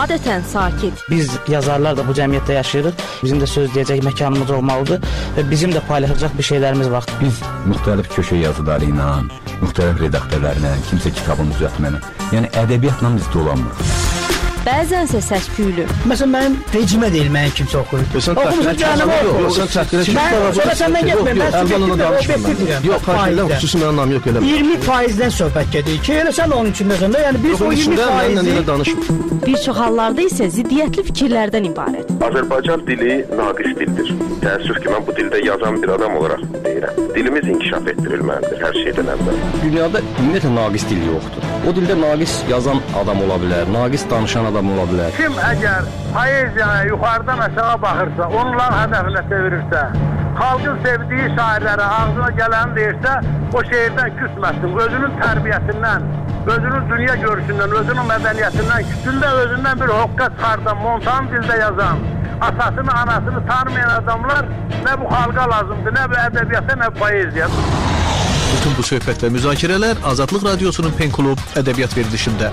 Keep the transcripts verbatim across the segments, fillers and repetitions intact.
adətən sakit. Biz yazarlar da bu cəmiyyətdə yaşayırıq. Bizim də söz deyəcək məkanımız olmalıdır və bizim də paylaşacaq bir şeylərimiz var. Biz müxtəlif köşə yazıları ilə, müxtəlif redaktörlərlə, kimsə kitabını düzəltməni, yəni ədəbiyyatla biz dolanmırıq. Bəzənsə səs-küylü. Məsələn, mənim vecimə deyil, mənim kimsə oxuyur. Oxumusun canım oxuyur. Sən çəkdirə ki, sonra səndən getməyim. Mən əvvələn danışmıram. Yox, xaricdən xüsusi mənim nam yox elə. iyirmi faizdən söhbət gedir ki, elə sən onun içindəsən də, yəni biz o iyirmi faizi... Bir çox hallarda isə ziddiyyətli fikirlərdən ibarət. Azərbaycan dili naqis dildir. Təəssüf ki, mən bu dildə yazan bir adam olaraq deyirəm. Dilimiz inkişaf etdirilməlidir hər şeydən əvvəl. Dünyada ümumiyyətlə naqis dil yoxdur. O dildə naqis yazan adam ola bilər, naqis danışan adam ola bilər. Kim əgər poeziyaya yuxarıdan aşağı baxırsa, onların hədəfinə çevirirsə, xalqın sevdiyi şairlərə ağzına gələni deyirsə, o şeirdən küsməsin, özünün tərbiyəsindən, özünün dünya görüşündən, özünün mədəniyyətindən, küsündə özündən bir hoqqa çıxardan, montan dildə yazan, atasını, anasını tanımayan adamlar nə bu xalqa lazımdır, nə bu ədəbiyyata, nə bu poeziya. Bütün bu söhbət və müzakirələr Azadlıq Radiosunun Pen Klub ədəbiyyat verilişində.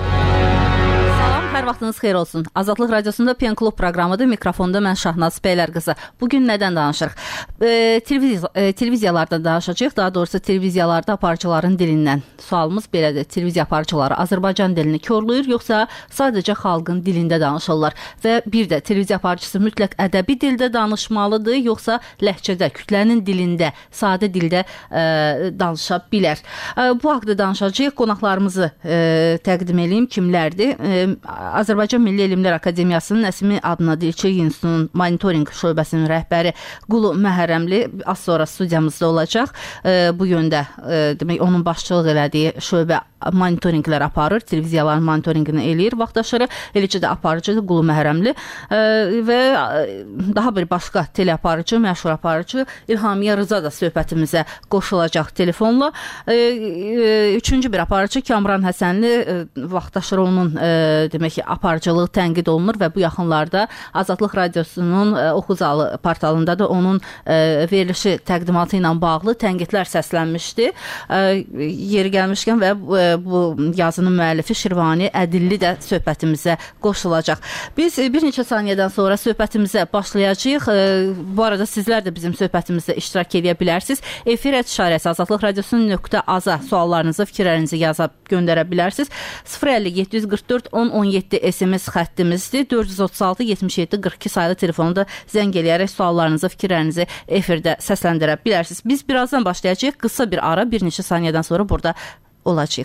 Hər vaxtınız xeyir olsun. Azadlıq Radiosunda Pen Klub proqramıdır. Mikrofonda mən Şahnaz Bəylərqızı. Bugün nədən danışırıq? E, televiz e, televiziyalarda danışacağıq. Daha doğrusu televiziyalarda aparıcıların dilindən. Sualımız belədir. Televiziya aparıcıları Azərbaycan dilini körləyir, yoxsa sadəcə xalqın dilində danışırlar? Və bir də televiziya aparıcısı mütləq ədəbi dildə danışmalıdır, yoxsa ləhcədə, kütlənin dilində, sadə dildə e, danışa bilər? E, bu haqda danışacağıq. Qonaqlarımızı e, təqdim edeyim. Kimlərdir? E, Azərbaycan Milli Elmlər Akademiyasının Nəsimi adına Dilçilik İnstitutunun monitorinq şöbəsinin rəhbəri Qulu Məhərrəmli az sonra studiyamızda olacaq. E, bu yöndə e, demək onun başçılıq elədiyi şöbə monitorinqlər aparır, televiziyaların monitorinqini eləyir vaxtaşırı. Eləcə də aparıcıdır Qulu Məhərrəmli e, və daha bir başqa teleaparıcı, məşhur aparıcı İlhamiyə Rıza da söhbətimizə qoşulacaq telefonla. E, e, üçüncü bir aparıcı Kamran Həsənli e, vaxtaşırı onun e, demək ki, aparıcılığı tənqid olunur və bu yaxınlarda Azadlıq Radiosunun e, Oxuzalı portalında da onun e, verilişi təqdimatı ilə bağlı tənqidlər səslənmişdi. E, yeri gəlmişkən və e, bu yazının müəllifi Şirvani Ədilli də söhbətimizə qoşulacaq. Biz e, bir neçə saniyədən sonra söhbətimizə başlayacağıq. E, bu arada sizlər də bizim söhbətimizdə iştirak edə bilərsiniz. Efir işarəsi Azadlıq Radiosunun nöqtə aza suallarınızı, fikirlərinizi yazıb göndərə bilərsiniz. sıfır əlli yeddi yüz qırx dörd on on yeddi S M S xəttimizdir. dörd yüz otuz altı yetmiş yeddi qırx iki sayılı telefonda zəng eləyərək suallarınızı, fikirlərinizi efirdə səsləndirə bilərsiniz. Biz birazdan başlayacağıq. Qısa bir ara, bir neçə saniyədən sonra burada olacağıq.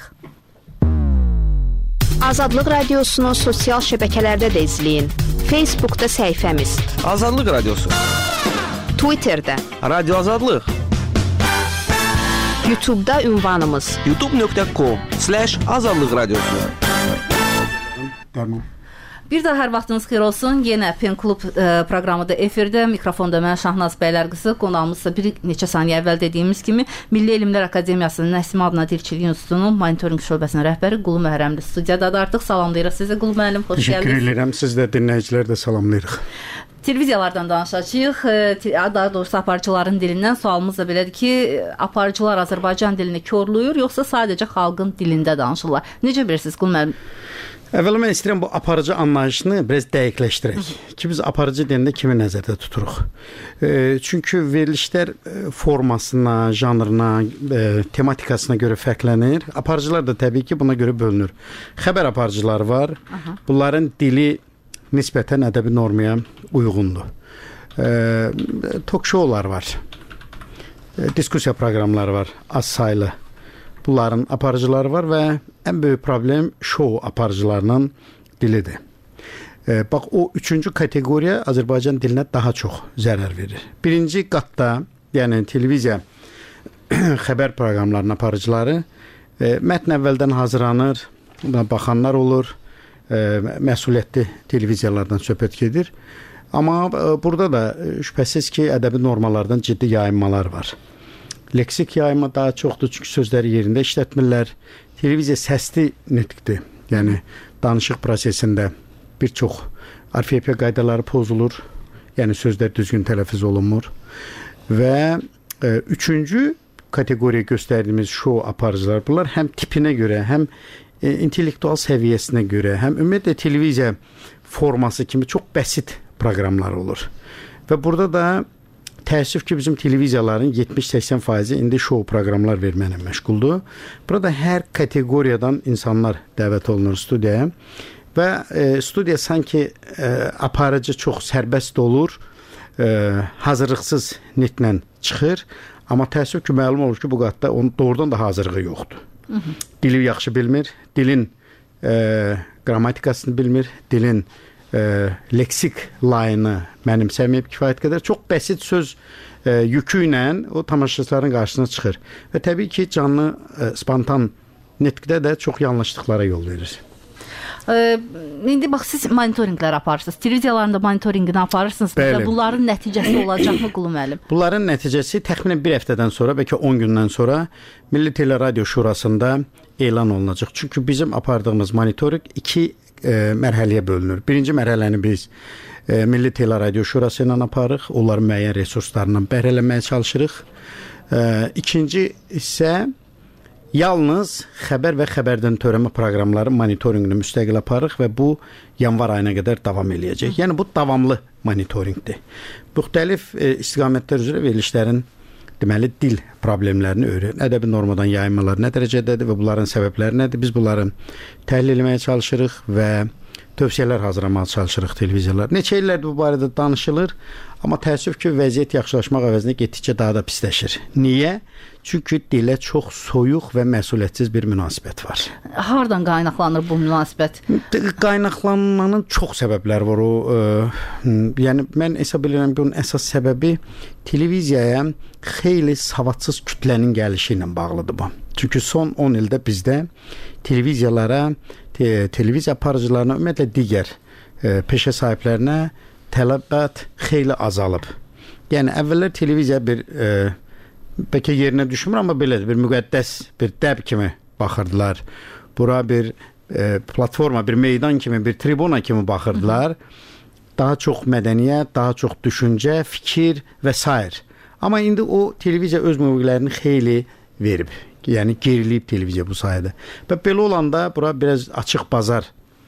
Azadlıq Radiosunu sosial şəbəkələrdə də izləyin. Facebookda səhifəmiz Azadlıq Radiosu, Twitterdə Radio Azadlıq, YouTube'da ünvanımız youtube nöqtə com slash azadlıq radiosu. Tamam. Bir daha hər vaxtınız xeyir olsun. Yenə Pen Klub e, proqramı da efirdə. Mikrofonda mən Şahnaz Bəylərqızı. Qonağımızsa bir neçə saniyə əvvəl dediyimiz kimi Milli Elmlər Akademiyasının Nəsimi adına Dilçilik İnstitutunun monitorinq şöbəsinin rəhbəri Qulu Məhərrəmli studiyadadır. Artıq salamlayırıq sizə Qulu müəllim, xoş gəldiniz. Təşəkkür edirəm. Siz də dinləyicilər də salamlayırıq. Televiziyalardan danışacağıq. Daha doğrusu aparıcıların dilindən sualımız da belədir ki, aparıcılar Azərbaycan dilini körləyir, yoxsa sadəcə xalqın dilində danışırlar? Necə bilirsiniz Qulu müəllim? Əvvəla mən istəyirəm bu aparıcı anlayışını biraz dəqiqləşdirək. Ki biz aparıcı deyəndə kimi nəzərdə tuturuq? E, çünki verilişlər formasına, janrına, e, tematikasına görə fərqlənir. Aparıcılar da təbii ki buna görə bölünür. Xəbər aparıcıları var. Aha. Bunların dili nisbətən ədəbi normaya uyğundur. E, Talk-showlar var. E, diskusiya proqramları var, az saylı. Bunların aparıcıları var və ən böyük problem şou aparıcılarının dilidir. E, bax, o üçüncü kateqoriya Azərbaycan dilinə daha çox zərər verir. Birinci qatda, yəni televiziya xəbər proqramlarının aparıcıları e, mətn əvvəldən hazırlanır, buna baxanlar olur, e, məsuliyyətli televiziyalardan söhbət gedir. Amma e, burada da e, şübhəsiz ki, ədəbi normalardan ciddi yayınmalar var. Leksik yayma daha çoxdur, çünki sözləri yerində işlətmirlər. Televiziya səsli nitqdir. Yəni, danışıq prosesində bir çox orfoepiya qaydaları pozulur. Yəni, sözlər düzgün tələffüz olunmur. Və e, üçüncü kateqoriya göstərdiyimiz şou aparıcılar, bunlar həm tipinə görə, həm e, intellektual səviyyəsinə görə, həm ümumiyyətlə televiziya forması kimi çox bəsit proqramlar olur. Və burada da təəssüf ki, bizim televiziyaların yetmiş səksən faizi indi şou proqramlar verməklə məşğuldur. Burada hər kateqoriyadan insanlar dəvət olunur studiyaya və e, studiya sanki e, aparıcı çox sərbəst olur, e, hazırlıqsız nitlə çıxır. Amma təəssüf ki, məlum olur ki, bu qatda onun doğrudan da hazırlığı yoxdur. Hı -hı. Dili yaxşı bilmir, dilin e, qrammatikasını bilmir, dilin e, leksik layını mənimsəməyib kifayət qədər. Çox bəsit söz e, yükü ilə o tamaşaçıların qarşısına çıxır. Və təbii ki, canlı, e, spontan nitqdə də çox yanlışlıqlara yol verir. Ee, indi bax, siz monitorinqlər aparırsınız. Televiziyalarında monitorinqini aparırsınız. Və bunların nəticəsi olacaqmı Qulu müəllim? Bunların nəticəsi təxminən bir həftədən sonra, bəlkə on gündən sonra Milli Teleradio Şurasında elan olunacaq. Çünki bizim apardığımız monitorinq iki e, mərhələyə bölünür. Birinci mərhələni biz e, Milli Teleradio Şurası ilə aparırıq. Onların müəyyən resurslarından bəhrələnməyə çalışırıq. E, ikinci isə yalnız xəbər və xəbərdən törəmə proqramları monitorinqini müstəqil aparırıq və bu yanvar ayına qədər davam eləyəcək. Yəni bu davamlı monitorinqdir. Müxtəlif e, istiqamətlər üzrə verilişlərin deməli dil problemlərini öyrən, ədəbi normadan yayınmalar nə dərəcədədir və bunların səbəbləri nədir? Biz bunları təhlil etməyə çalışırıq və tövsiyələr hazırlamağa çalışırıq televiziyalar. Neçə illərdir bu barədə danışılır, amma təəssüf ki, vəziyyət yaxşılaşmaq əvəzinə getdikcə daha da pisləşir. Niyə? Çünki dilə çox soyuq və məsuliyyətsiz bir münasibət var. Hardan qaynaqlanır bu münasibət? Qaynaqlanmanın çox səbəbləri var o. E, yəni mən hesab edirəm ki, bunun əsas səbəbi televiziyaya xeyli savadsız kütlənin gəlişi ilə bağlıdır bu. Çünki son on ildə bizdə televiziyalara, te, televiziya aparıcılarına, ümumiyyətlə digər e, peşə sahiblərinə tələbat xeyli azalıb. Yəni əvvəllər televiziya bir e, bəlkə yerinə düşmür, amma belədir, bir müqəddəs bir dəb kimi baxırdılar. Bura bir e, platforma, bir meydan kimi, bir tribuna kimi baxırdılar. Daha çox mədəniyyət, daha çox düşüncə, fikir və s. Amma indi o televiziya öz mövqelərini xeyli verib. Yəni geriliyib televiziya bu sayədə. Və belə olanda bura biraz açıq bazar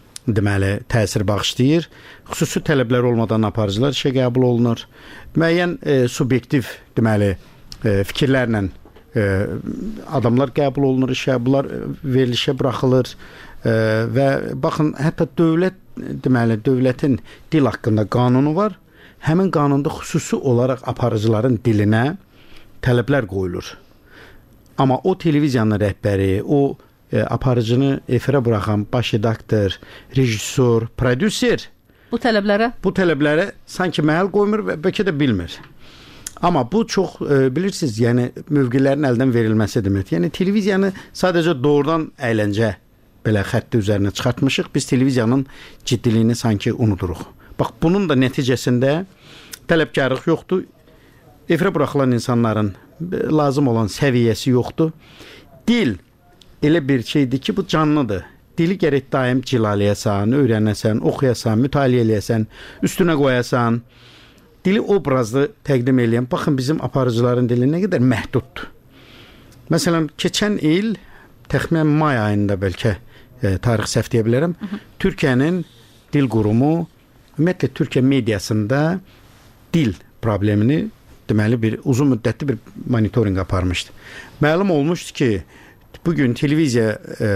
deməli təsir bağışlayır. Xüsusi tələblər olmadan aparıcılar işə qəbul olunur. Müəyyən e, subyektiv deməli e, fikirlərlə e, adamlar qəbul olunur işə, bunlar verilişə buraxılır e, və baxın, hətta dövlət deməli dövlətin dil haqqında qanunu var. Həmin qanunda xüsusi olaraq aparıcıların dilinə tələblər qoyulur. Amma o televiziyanın rəhbəri, o e, aparıcını efirə buraxan baş redaktor, rejissor, prodüser bu tələblərə bu tələblərə sanki məhəl qoymur və bəlkə də bilmir. Amma bu çox e, bilirsiniz, yəni mövqelərin əldən verilməsi demək. Yəni televiziyanı sadəcə doğrudan əyləncə belə xətti üzərinə çıxartmışıq. Biz televiziyanın ciddiliyini sanki unuduruq. Bax, bunun da nəticəsində tələbkarlıq yoxdur. Efirə buraxılan insanların lazım olan səviyyəsi yoxdur. Dil elə bir şeydir ki, bu canlıdır. Dili gərək daim cilaləyəsən, öyrənəsən, oxuyasan, mütaliə eləyəsən, üstünə qoyasan. Dili obrazlı təqdim eləyən. Baxın, bizim aparıcıların dili nə qədər məhduddur. Məsələn, keçən il təxminən may ayında bəlkə e, tarix səhv deyə bilərəm. Hı -hı. Türkiyənin dil qurumu ümumiyyətlə Türkiyə mediasında dil problemini deməli bir uzun müddətli bir monitorinq aparmışdı. Məlum olmuşdu ki, bugün televiziya e,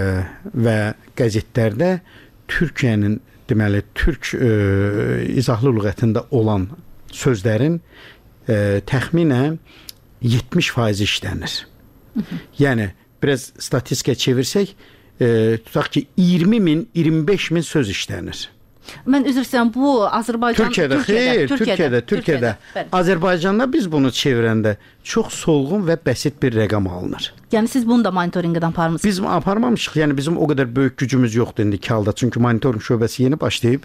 və qəzetlərdə Türkiyənin deməli türk e, izahlı lüğətində olan sözlərin e, təxminən yetmiş faizi işlənir. Hı -hı. Yəni biraz statistika çevirsək, e, tutaq ki iyirmi min, iyirmi beş min söz işlənir. Mən üzr istəyirəm, bu Azərbaycan Türkiyədə, xeyr, Türkiyədə, Türkiyədə. Azərbaycanda biz bunu çevirəndə çox solğun və bəsit bir rəqam alınır. Yəni siz bunu da monitorinqdən aparmısınız? Biz aparmamışıq. Yəni bizim o qədər böyük gücümüz yoxdur indiki halda. Çünki monitorinq şöbəsi yeni başlayıb.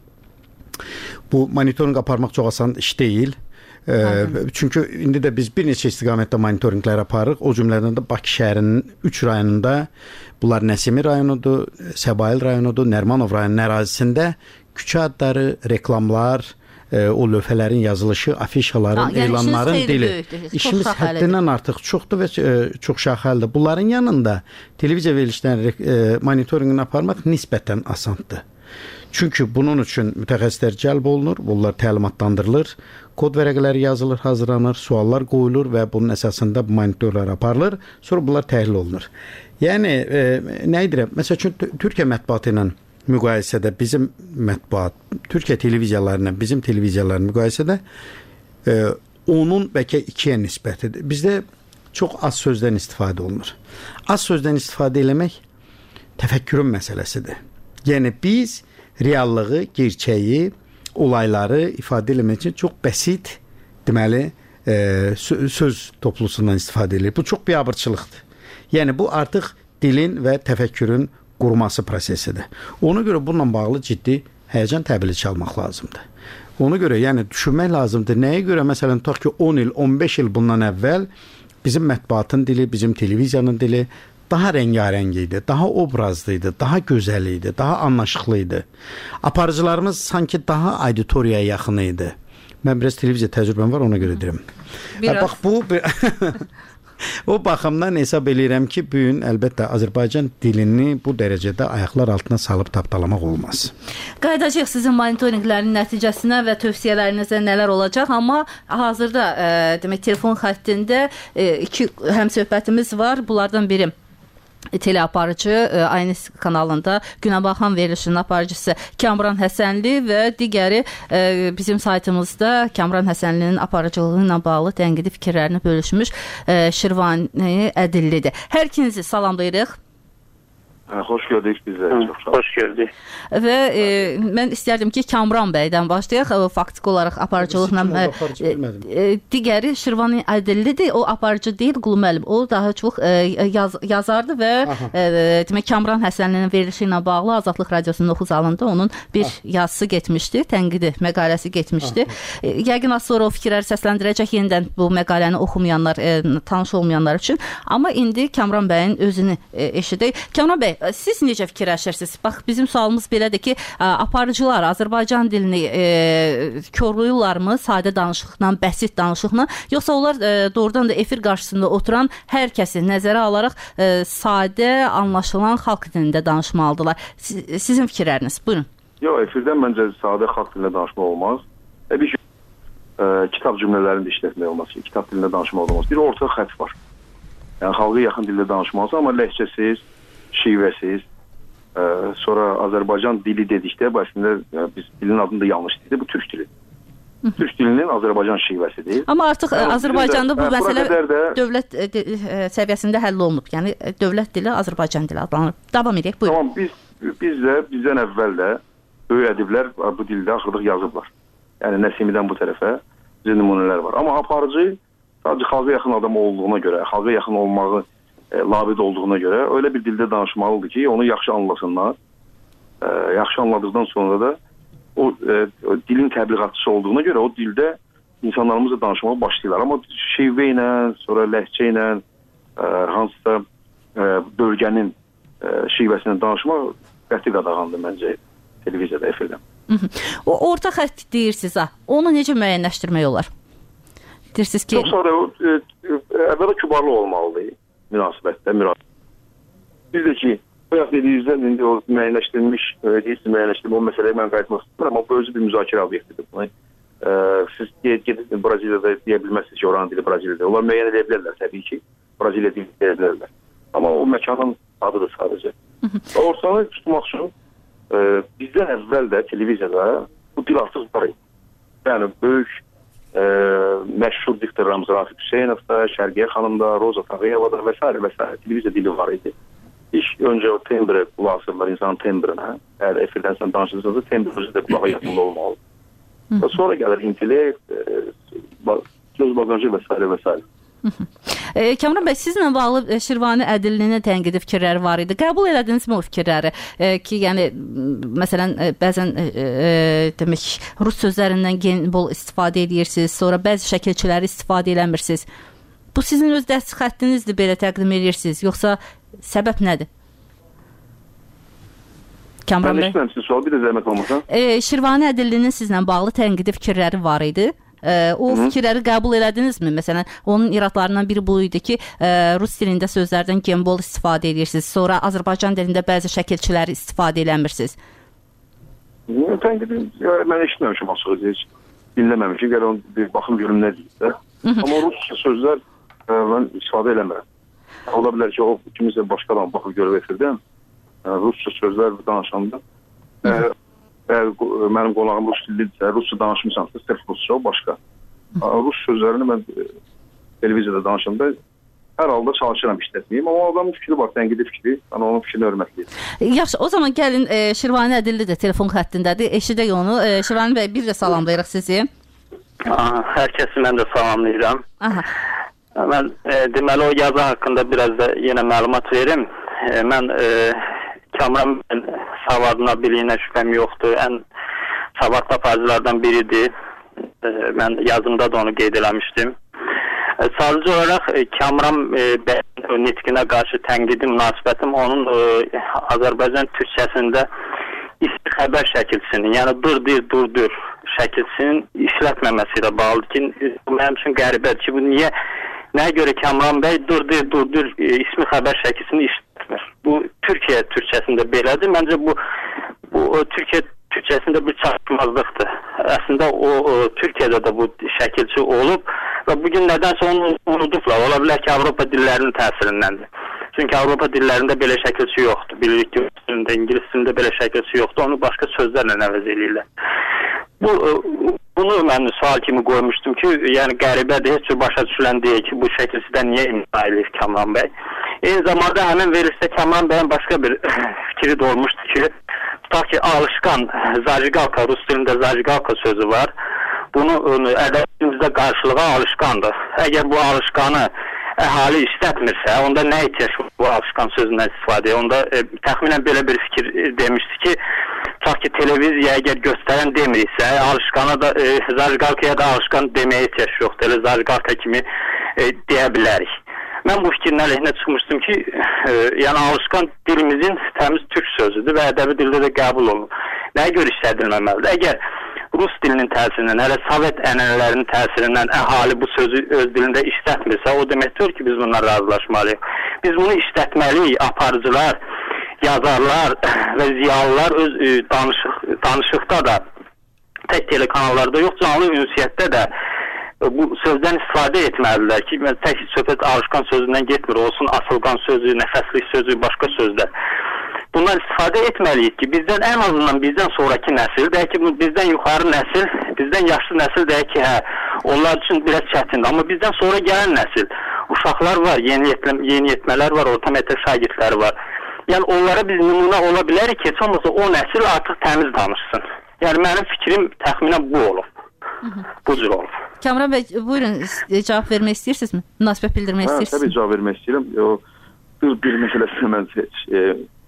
Bu monitorinq aparmaq çox asan iş deyil. Ee, çünki indi də biz bir neçə istiqamətdə monitorinqlər aparırıq. O cümlədən də Bakı şəhərinin üç rayonunda, bunlar Nəsimi rayonudur, Səbail rayonudur, Nərmanov rayonunun ərazisində küçə adları, reklamlar, e, o lövhələrin yazılışı, afişaların, Ha, yəni elanların işiniz xeyli dili. böyükdür, İşimiz çoxşaxəlidir. həddindən artıq çoxdur və e, çox şaxəlidir. Bunların yanında televiziya verilişlərinin e, monitorinqini aparmaq nisbətən asandır. Çünki bunun üçün mütəxəssislər cəlb olunur, bunlar təlimatlandırılır, kod vərəqələri yazılır, hazırlanır, suallar qoyulur və bunun əsasında bu monitorlar aparılır, sonra bunlar təhlil olunur. Yəni e, nə edirəm? Məsəl üçün Türkiyə mətbuatı ilə müqayisədə bizim mətbuat, Türkiyə televiziyalarına, bizim televiziyaların müqayisədə e, onun bəlkə ikiyə nisbətidir. Bizdə çox az sözdən istifadə olunur. Az sözdən istifadə eləmək təfəkkürün məsələsidir. Yəni biz reallığı, gerçəyi, olayları ifadə etmək üçün çox bəsit, deməli, e, söz toplusundan istifadə edilir. Bu çox biabırçılıqdır. Yəni bu artıq dilin və təfəkkürün qurması prosesidir. Ona görə bununla bağlı ciddi həyəcan təbili çalmaq lazımdır. Ona görə yəni düşünmək lazımdır. Nəyə görə məsələn tutaq ki on il, on beş il bundan əvvəl bizim mətbuatın dili, bizim televiziyanın dili daha rəngarəng idi, daha obrazlı idi, daha gözəl idi, daha anlaşıqlı idi. Aparıcılarımız sanki daha auditoriyaya yaxın idi. Mən biraz televiziya təcrübəm var, ona görə deyirəm. Biraz. Bax bu o baxımdan hesab eləyirəm ki, bu gün əlbəttə Azərbaycan dilini bu dərəcədə ayaqlar altına salıb tapdalamaq olmaz. Qayıdacağıq sizin monitorinqlərin nəticəsinə və tövsiyələrinizə nələr olacaq, amma hazırda e, demək telefon xəttində e, iki həmsöhbətimiz var. Bunlardan biri teleaparıcı, aynı kanalında Günəbaxan verilişinin aparıcısı Kamran Həsənli və digəri bizim saytımızda Kamran Həsənlinin aparıcılığı ilə bağlı tənqidi fikirlərini bölüşmüş Şirvani Ədillidir. Hər ikinizi salamlayırıq. Xoş gördük bizə. Çox sağ olun. Xoş gördük. Və e, mən istərdim ki, Kamran bəydən başlayaq. O, faktiki olaraq aparıcılıqla e, e, digəri Şirvani Ədillidir. O aparıcı deyil, Qulu müəllim. O daha çox e, yaz, yazardı və e, demək Kamran Həsənlinin verilişi ilə bağlı Azadlıq Radiosunun oxu zalında onun bir Aha. yazısı getmişdi, tənqidi məqaləsi getmişdi. E, yəqin az sonra o fikirləri səsləndirəcək yenidən bu məqaləni oxumayanlar, e, tanış olmayanlar üçün. Amma indi Kamran bəyin özünü e, eşidək. Kamran bəy, siz necə fikirləşirsiniz? Bax, bizim sualımız belədir ki, aparıcılar Azərbaycan dilini e, korluyurlarmı sadə danışıqla, bəsit danışıqla, yoxsa onlar e, doğrudan da efir qarşısında oturan hər kəsi nəzərə alaraq e, sadə, anlaşılan xalq dilində danışmalıdırlar? Siz, sizin fikirləriniz, buyurun. Yox, efirdən məncə sadə xalq dilində danışmaq olmaz. E, bir e, kitab cümlələrini də işlətmək olmaz ki, kitab dilində danışmaq olmaz. Bir orta xətt var. Yəni, xalqa yaxın dildə danışmalısın, amma ləhcəsiz, şivəsiz, ə, sonra Azərbaycan dili dedikdə, bu əslində ə, biz dilin adını da yanlış deyildi, bu türk dili. Türk dilinin Azərbaycan şivəsidir. Amma artıq yəni, Azərbaycanda bu ə, məsələ də... dövlət ə, ə, səviyyəsində həll olunub. Yəni dövlət dili Azərbaycan dili adlanır. Davam edək, buyurun. Tamam, biz, biz də, bizdən əvvəl də böyük ədiblər bu dildə axırdıq yazıblar. Yəni Nəsimidən bu tərəfə bizə nümunələr var. Amma aparıcı sadəcə xalqa yaxın adam olduğuna görə, xalqa yaxın olmağı labid olduğuna görə öyle bir dildə danışmalıdır ki, onu yaxşı anlasınlar. E, yaxşı anladıqdan sonra da o, e, o dilin təbliğatçısı olduğuna görə o dildə insanlarımızla danışmağa başlayırlar. Amma şivə ilə, sonra ləhcə ilə, e, hansısa e, bölgənin e, şivəsilə danışmaq qəti qadağandır məncə televiziyada, efirdən. O orta xətt deyirsiniz ha. Onu necə müəyyənləşdirmək olar? Deyirsiniz ki... Çox sonra e, e, əvvələ kübarlı olmalıdır. Münasibətdə, münasibət. Biz də ki, bayaq dediyinizdən indi o müəyyənləşdirilmiş, deyirsiniz müəyyənləşdirilmiş o məsələyə mən qayıtmaq istəyirəm, amma bu özü bir müzakirə obyektidir. Bunu, e, siz gedib Braziliyada deyə bilməzsiniz ki, oranın dili Braziliyada. Onlar müəyyən edə bilərlər təbii ki, Braziliya dili deyə bilərlər. Amma o məkanın adıdır sadəcə. Ortanı tutmaq üçün e, bizdən əvvəl də televiziyada bu dil artıq var idi. Yəni, böyük e, məşhur diktorlarımız Rafiq Hüseynovda, Şərqiyə xanımda, Roza Tağıyevada və s. və s. televiziya dili var idi. İş öncə o tembri qulaq asırlar insanın tembrinə. Əgər efirdən sən danışırsanızda tembri özü də qulağa yaxında olmalı. Və sonra gəlir intellekt, e, söz bagajı və s. və s. E, Kamran bəy, sizlə bağlı Şirvani Ədillinin tənqidi fikirləri var idi. Qəbul elədinizmi o fikirləri? E, ki, yəni, məsələn, bəzən e, e, demək, rus sözlərindən gen bol istifadə edirsiniz, sonra bəzi şəkilçiləri istifadə eləmirsiniz. Bu sizin öz dəst xəttinizdir, belə təqdim edirsiniz, yoxsa səbəb nədir? Kamran bəy. Mən sizin sual bir də zəhmət olmasa. E, Şirvani Ədillinin sizlə bağlı tənqidi fikirləri var idi. E, o Hı-hı. fikirləri qəbul elədinizmi? Məsələn, onun iradlarından biri bu idi ki, e, rus dilində sözlərdən gembol istifadə edirsiniz. Sonra Azərbaycan dilində bəzi şəkilçiləri istifadə eləmirsiniz. Tənqidi mən eşitməmişim açığı heç. Dinləməmişim. Gəl onu bir baxım görüm nə deyir. Amma rusca sözlər e, mən istifadə eləmirəm. Ola bilər ki, o kimisə başqa adam baxıb görüb efirdən rusca sözlər danışanda əgər mənim qonağım rus dillidirsə, rusca danışmışamsa, sırf rusca o başqa. Rus sözlərini mən televiziyada danışanda hər halda çalışıram işlətməyim, amma adamın fikri var, tənqidi fikri, mən onun fikrini hörmətliyim. Yaxşı, o zaman gəlin e, Şirvani Ədilli də telefon xəttindədir, eşidək onu. E, Şirvani bəy, bir də salamlayırıq sizi. Hər kəsi mən də salamlayıram. Aha. Mən e, deməli o yazı haqqında biraz da yenə məlumat verim. E, mən e, Kamran savadına, biliyinə şübhəm yoxdur. Ən savadlı aparıcılardan biridir. E, mən yazımda da onu qeyd eləmişdim. E, sadəcə olaraq e, Kamran e, bəyin nitqinə qarşı tənqidi münasibətim onun e, Azərbaycan türkçəsində isti xəbər şəkilçisinin, yəni dur dir, dur dur şəkilçisinin işlətməməsi ilə bağlıdır ki, bu mənim üçün qəribədir ki, bu niyə, nəyə görə Kamran bəy dur dir, dur dur e, ismi xəbər şəkilçisini işlətmir? Bu Türkiyə türkçəsində belədir. Məncə bu, bu o, Türkiyə türkçəsində bir çatışmazlıqdır. Əslində o, o Türkiyədə də bu şəkilçi olub və bugün nədənsə onu unudublar. Ola bilər ki, Avropa dillərinin təsirindəndir. Çünki Avropa dillərində belə şəkilçi yoxdur. Bilirik ki, İngilis dilində belə şəkilçi yoxdur. Onu başqa sözlərlə əvəz edirlər. Bu, bunu mən sual kimi qoymuşdum ki, yəni qəribədir, heç cür başa düşülən deyil ki, bu şəkilçidən niyə imza edir Kamran bəy. Eyni zamanda həmin verilişdə Kamran bəyin başqa bir fikri də olmuşdu ki, tutaq ki, alışqan, zajigalka, rus dilində zajigalka sözü var. Bunu ədəbiyyatımızda qarşılığa alışqandır. Əgər bu alışqanı əhali işlətmirsə, onda nə ihtiyac bu alışqan sözündən istifadə? Onda e, təxminən belə bir fikir e, demişdi ki, tutaq ki, televiziya əgər göstərən demiriksə, alışqana da, e, zajigalkaya da alışqan deməyə ihtiyac yoxdur. Elə zajigalka kimi e, deyə bilərik. Mən bu fikrin əleyhinə çıxmışdım ki, e, yəni alışqan dilimizin təmiz türk sözüdür və ədəbi dildə də qəbul olunur. Nəyə görə işlədilməməlidir? Əgər rus dilinin təsirindən, hələ Sovet ənənələrinin təsirindən əhali bu sözü öz dilində işlətmirsə, o deməkdir ki, biz bundan razılaşmalıyıq. Biz bunu işlətməliyik, aparıcılar, yazarlar və ziyalılar öz e, danışıq, danışıqda da, tək telekanallarda yox, canlı ünsiyyətdə də bu sözdən istifadə etməlidirlər ki, tək söhbət alışqan sözündən getmir, olsun asılqan sözü, nəfəslik sözü, başqa sözlər. Bundan istifadə etməliyik ki, bizdən ən azından bizdən sonraki nəsil, deyək ki, bizdən yuxarı nəsil, bizdən yaşlı nəsil deyək ki, hə, onlar üçün biraz çətindir. Amma bizdən sonra gələn nəsil, uşaqlar var, yeni, yetmə, yeni yetmələr var, orta məktəb şagirdləri var. Yəni onlara biz nümunə ola bilərik ki, heç olmasa o nəsil artıq təmiz danışsın. Yəni mənim fikrim təxminən bu olub. Bu cür olub. Kamran bəy, buyurun, cavab vermək istəyirsinizmi? Münasibət bildirmək hə, istəyirsiniz? Təbii cavab vermək istəyirəm. O, bir, bir məsələsinə mən heç, e,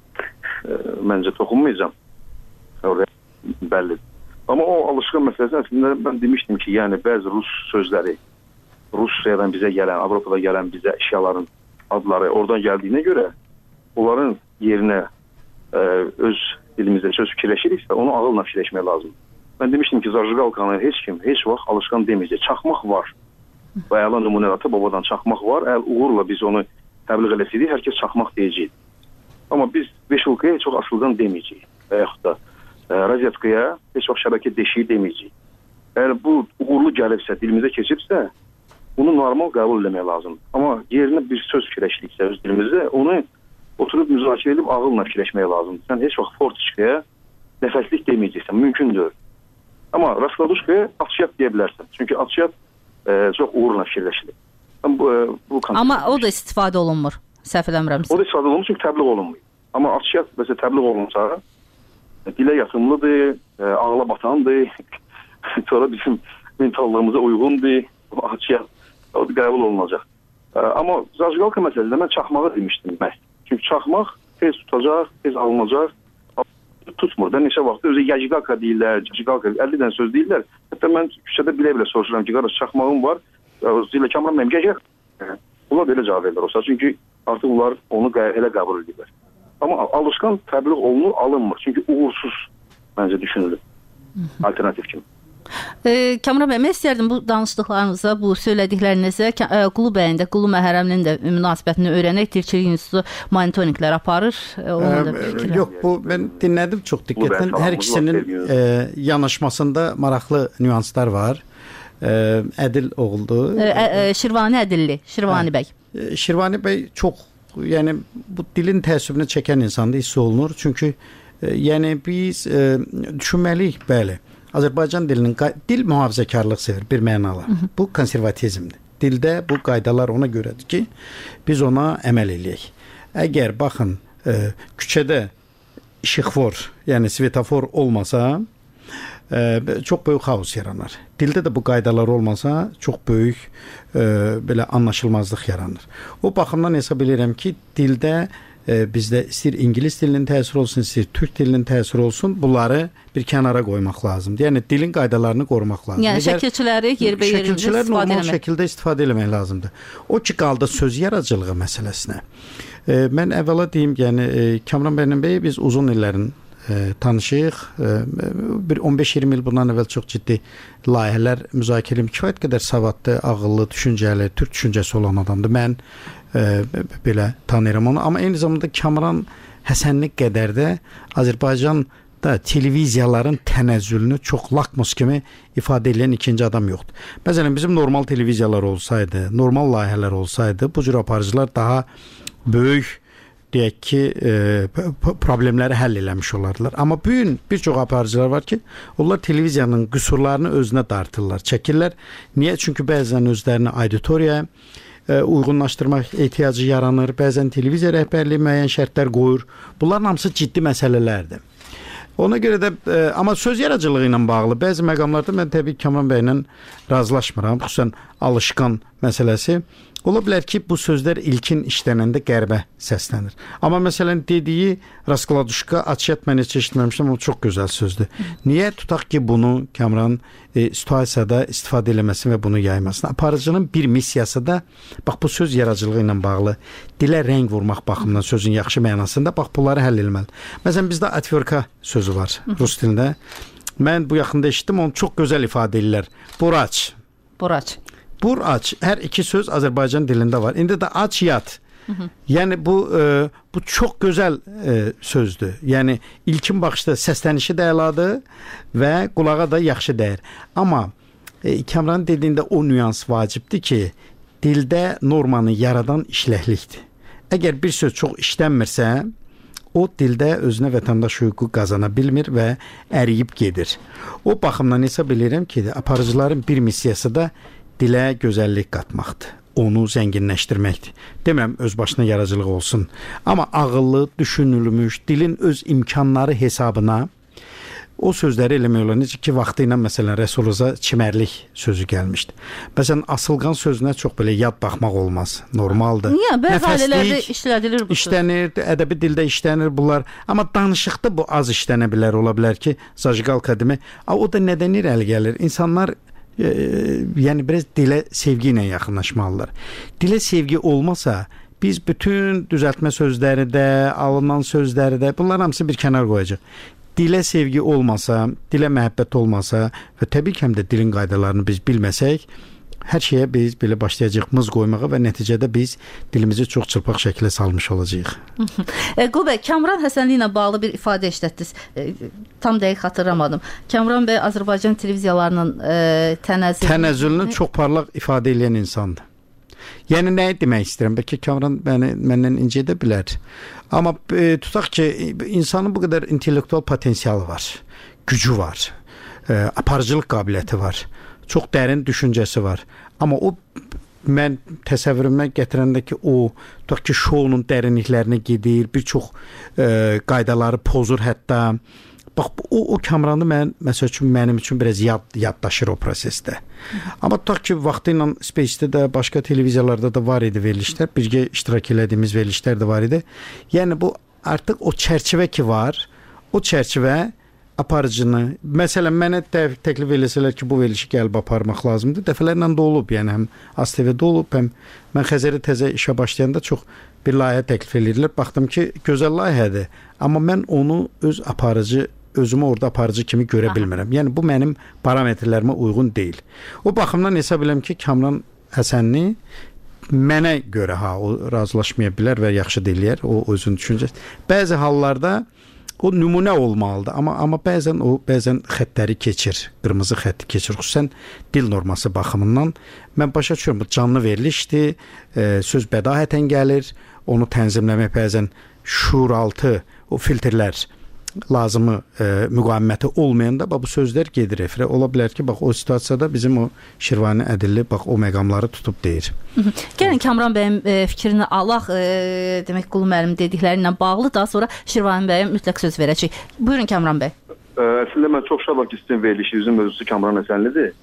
e, məncə toxunmayacağım. Oraya bəllidir. Amma o alışqan məsələsi əslində mən demişdim ki, yəni bəzi rus sözləri, Rusiyadan bizə gələn, Avropada gələn bizə əşyaların adları oradan gəldiyinə görə onların yerinə e, öz dilimizdə söz fikirləşiriksə, onu ağılla fikirləşmək lazımdır. Mən demişdim ki, zajigalkanı heç kim, heç vaxt alışqan deməyəcək. Çaxmaq var. Və əla nümunə ata-babadan çaxmaq var. Əgər uğurla biz onu təbliğ eləsəydik, hər kəs çaxmaq deyəcək. Amma biz beşulkaya heç vaxt asılqan deməyəcək. Və yaxud da e, razetkaya heç vaxt şəbəkə deşiyi deməyəcək. Əgər bu uğurlu gəlibsə, dilimizə keçibsə, bunu normal qəbul eləmək lazımdır. Amma yerinə bir söz fikirləşdiksə öz dilimizdə, onu oturub müzakirə edib ağılla fikirləşmək lazımdır. Sən heç vaxt fortiçkaya nəfəslik deməyəcəksən, mümkün deyil. Amma raskladuşkaya atışyat deyə bilərsən. Çünki atışyat e, çox uğurla fikirləşilir. Bu, e, bu Amma o da istifadə olunmur, səhv eləmirəmsə. O da istifadə olunmur, çünki təbliğ olunmur. Amma atışyat məsələn təbliğ olunsa, dilə yatımlıdır, e, ağla batandır, sonra bizim mentallığımıza uyğundur, atışyat o da qəbul olunacaq. E, amma zajigalka məsələsində mən çaxmağı demişdim məhz. Çünki çaxmaq tez tutacaq, tez alınacaq. Tutmur da neçə vaxt özü yajigalka deyirlər, yajigalka əlli dənə söz deyirlər. Hətta mən küçədə bilə-bilə soruşuram ki, qardaş çaxmağım var, zilə Kamran mənim gəl. Onlar belə cavab verirlər olsa, çünki artıq onlar onu elə qəbul edirlər. Amma alışqan təbliğ olunur, alınmır. Çünki uğursuz məncə düşünülür. Alternativ kimi. E, Kamran bəy, mən istərdim bu danışdıqlarınıza, bu söylədiklərinizə e, Qulu bəyin də, Qulu Məhərrəminin də münasibətini öyrənək. Dilçilik İnstitutu monitorinqlər aparır. E, e, yox, bu mən dinlədim çox diqqətlə. Hər ikisinin e, yanaşmasında maraqlı nüanslar var. E, Ədil oğuldu. E, e, Şirvani Ədilli, Şirvani bəy. E, Şirvani bəy çox, yəni bu dilin təəssübünü çəkən insanda hiss olunur. Çünki e, yəni biz e, düşünməliyik, bəli. Azərbaycan dilinin dil mühafizəkarlıq sevir bir mənala. Bu konservatizmdir. Dildə bu qaydalar ona görədir ki, biz ona əməl eləyək. Əgər baxın, e, küçədə işıqfor, yəni svetofor olmasa, e, çox böyük xaos yaranar. Dildə də bu qaydalar olmasa, çox böyük e, belə anlaşılmazlıq yaranır. O baxımdan hesab edirəm ki, dildə e, bizdə istəyir ingilis dilinin təsiri olsun, istəyir türk dilinin təsiri olsun, bunları bir kənara qoymaq lazımdır. Yəni dilin qaydalarını qorumaq lazımdır. Yəni şəkilçiləri yerbəyer şəkilçilər normal şəkildə istifadə etmək lazımdır. O ki qaldı söz yaradıcılığı məsələsinə. E, mən əvvəla deyim, yəni e, Kamran bəylə bəy biz uzun illərin e, tanışıyıq. E, bir on beş iyirmi il bundan əvvəl çox ciddi layihələr müzakirə edib. Kifayət qədər savadlı, ağıllı, düşüncəli, türk düşüncəsi olan adamdır. Mən e, belə tanıyıram onu. Amma eyni zamanda Kamran Həsənli qədər də Azərbaycan da televiziyaların tənəzzülünü çox lakmus kimi ifadə edən ikinci adam yoxdur. Məsələn, bizim normal televiziyalar olsaydı, normal layihələr olsaydı, bu cür aparıcılar daha böyük, deyək ki, e, problemləri həll eləmiş olardılar. Amma bu gün bir çox aparıcılar var ki, onlar televiziyanın qüsurlarını özünə dartırlar, çəkirlər. Niyə? Çünki bəzən özlərini auditoriyaya e, uyğunlaşdırmaq ehtiyacı yaranır, bəzən televiziya rəhbərliyi müəyyən şərtlər qoyur. Bunların hamısı ciddi məsələlərdir. Ona görə də, e, amma söz yaradıcılığı ilə bağlı bəzi məqamlarda mən təbii Kamran bəylə razılaşmıram. Xüsusən alışqan məsələsi. Ola bilər ki, bu sözlər ilkin işlənəndə qərbə səslənir. Amma məsələn dediyi Raskladuşka, açıyat mən heç eşitməmişdim, o çox gözəl sözdür. Niyə tutaq ki, bunu Kamran e, situasiyada istifadə eləməsin və bunu yaymasın? Aparıcının bir missiyası da, bax bu söz yaradıcılığı ilə bağlı, dilə rəng vurmaq baxımından sözün yaxşı mənasında, bax bunları həll etməli. Məsələn, bizdə atverka sözü var rus dilində. Mən bu yaxında eşitdim, onu çox gözəl ifadə edirlər. Buraç. Buraç. Buraç. Hər iki söz Azərbaycan dilində var. İndi də aç yat. Hı hı. Yəni bu e, bu çox gözəl e, sözdür. Yəni ilkin baxışda səslənişi də əladır və qulağa da yaxşı dəyir. Amma e, Kamran dediyində o nüans vacibdir ki, dildə normanı yaradan işləklikdir. Əgər bir söz çox işlənmirsə, o dildə özünə vətəndaş hüququ qazana bilmir və əriyib gedir. O baxımdan hesab edirəm ki, aparıcıların bir missiyası da dilə gözəllik qatmaqdır. Onu zənginləşdirməkdir. Demirəm öz başına yaradıcılıq olsun. Amma ağıllı, düşünülmüş, dilin öz imkanları hesabına o sözləri eləmək olar. Necə ki, vaxtı ilə məsələn Rəsuluza çimərlik sözü gəlmişdi. Məsələn, asılqan sözünə çox belə yad baxmaq olmaz. Normaldır. Niyə? Bəzi ailələrdə işlədilir bu söz. İşlənir, ədəbi dildə işlənir bunlar. Amma danışıqda bu az işlənə bilər, ola bilər ki, zajiqal kadimi. O da nədən irəli gəlir? İnsanlar e, yəni biraz dilə sevgi ilə yaxınlaşmalılar. Dilə sevgi olmasa, biz bütün düzəltmə sözləri də, alınan sözləri də, bunlar hamısı bir kənar qoyacaq. Dilə sevgi olmasa, dilə məhəbbət olmasa və təbii ki, həm də dilin qaydalarını biz bilməsək, hər şeyə biz belə başlayacaq mız qoymağa və nəticədə biz dilimizi çox çırpaq şəkildə salmış olacağıq. Qulu bəy, Kamran Həsənli ilə bağlı bir ifadə işlətdiniz. Tam dəqiq xatırlamadım. Kamran bəy Azərbaycan televiziyalarının e, tənəzzülünü... Tənəzzülünü çox parlaq ifadə edən insandır. Yəni nəyi demək istəyirəm? Bəlkə Kamran məni, məndən incə edə bilər. Amma e, tutaq ki, insanın bu qədər intellektual potensialı var, gücü var, e, aparıcılıq qabiliyyəti var, çox dərin düşüncəsi var. Amma o, mən təsəvvürümə gətirəndə ki, o, tutaq ki, şounun dərinliklərinə gedir, bir çox e, qaydaları pozur hətta. Bax, o, o Kamranı mən, məsəl üçün, mənim üçün biraz yad, yaddaşır o prosesdə. Amma tutaq ki, vaxtı ilə Space-də də, başqa televiziyalarda da var idi verilişlər, birgə iştirak elədiyimiz verilişlər də var idi. Yəni, bu artıq o çərçivə ki var, o çərçivə aparıcını, məsələn mənə tə- təklif eləsələr ki, bu verilişi gəlib aparmaq lazımdır. Dəfələrlə də olub, yəni həm A S T V-də olub, həm mən Xəzərə təzə işə başlayanda çox bir layihə təklif edirlər. Baxdım ki, gözəl layihədir, amma mən onu öz aparıcı, özümü orada aparıcı kimi görə Aha. bilmirəm. Yəni bu mənim parametrlərimə uyğun deyil. O baxımdan hesab edirəm ki, Kamran Həsənli mənə görə ha o razılaşmaya bilər və yaxşı deyilər, o özünün düşüncəsi. Bəzi hallarda o nümunə olmalıdır, amma amma bəzən o bəzən xəttləri keçir, qırmızı xətti keçir, xüsusən dil norması baxımından. Mən başa düşürəm, bu canlı verilişdir, e, söz bədahətən gəlir, onu tənzimləmək bəzən şuuraltı o filtrlər lazımı e, müqaviməti olmayanda bax bu sözlər gedir efirə. Ola bilər ki, bax o situasiyada bizim o Şirvani Ədilli bax o məqamları tutub deyir. Gəlin Kamran bəyin e, fikrini alaq, e, demək Qulu müəllim dedikləri ilə bağlı, daha sonra Şirvani bəyə mütləq söz verəcək. Buyurun Kamran bəy. Əslində mən çox şadam ki, sizin verilişinizin mövzusu Kamran Həsənlidir.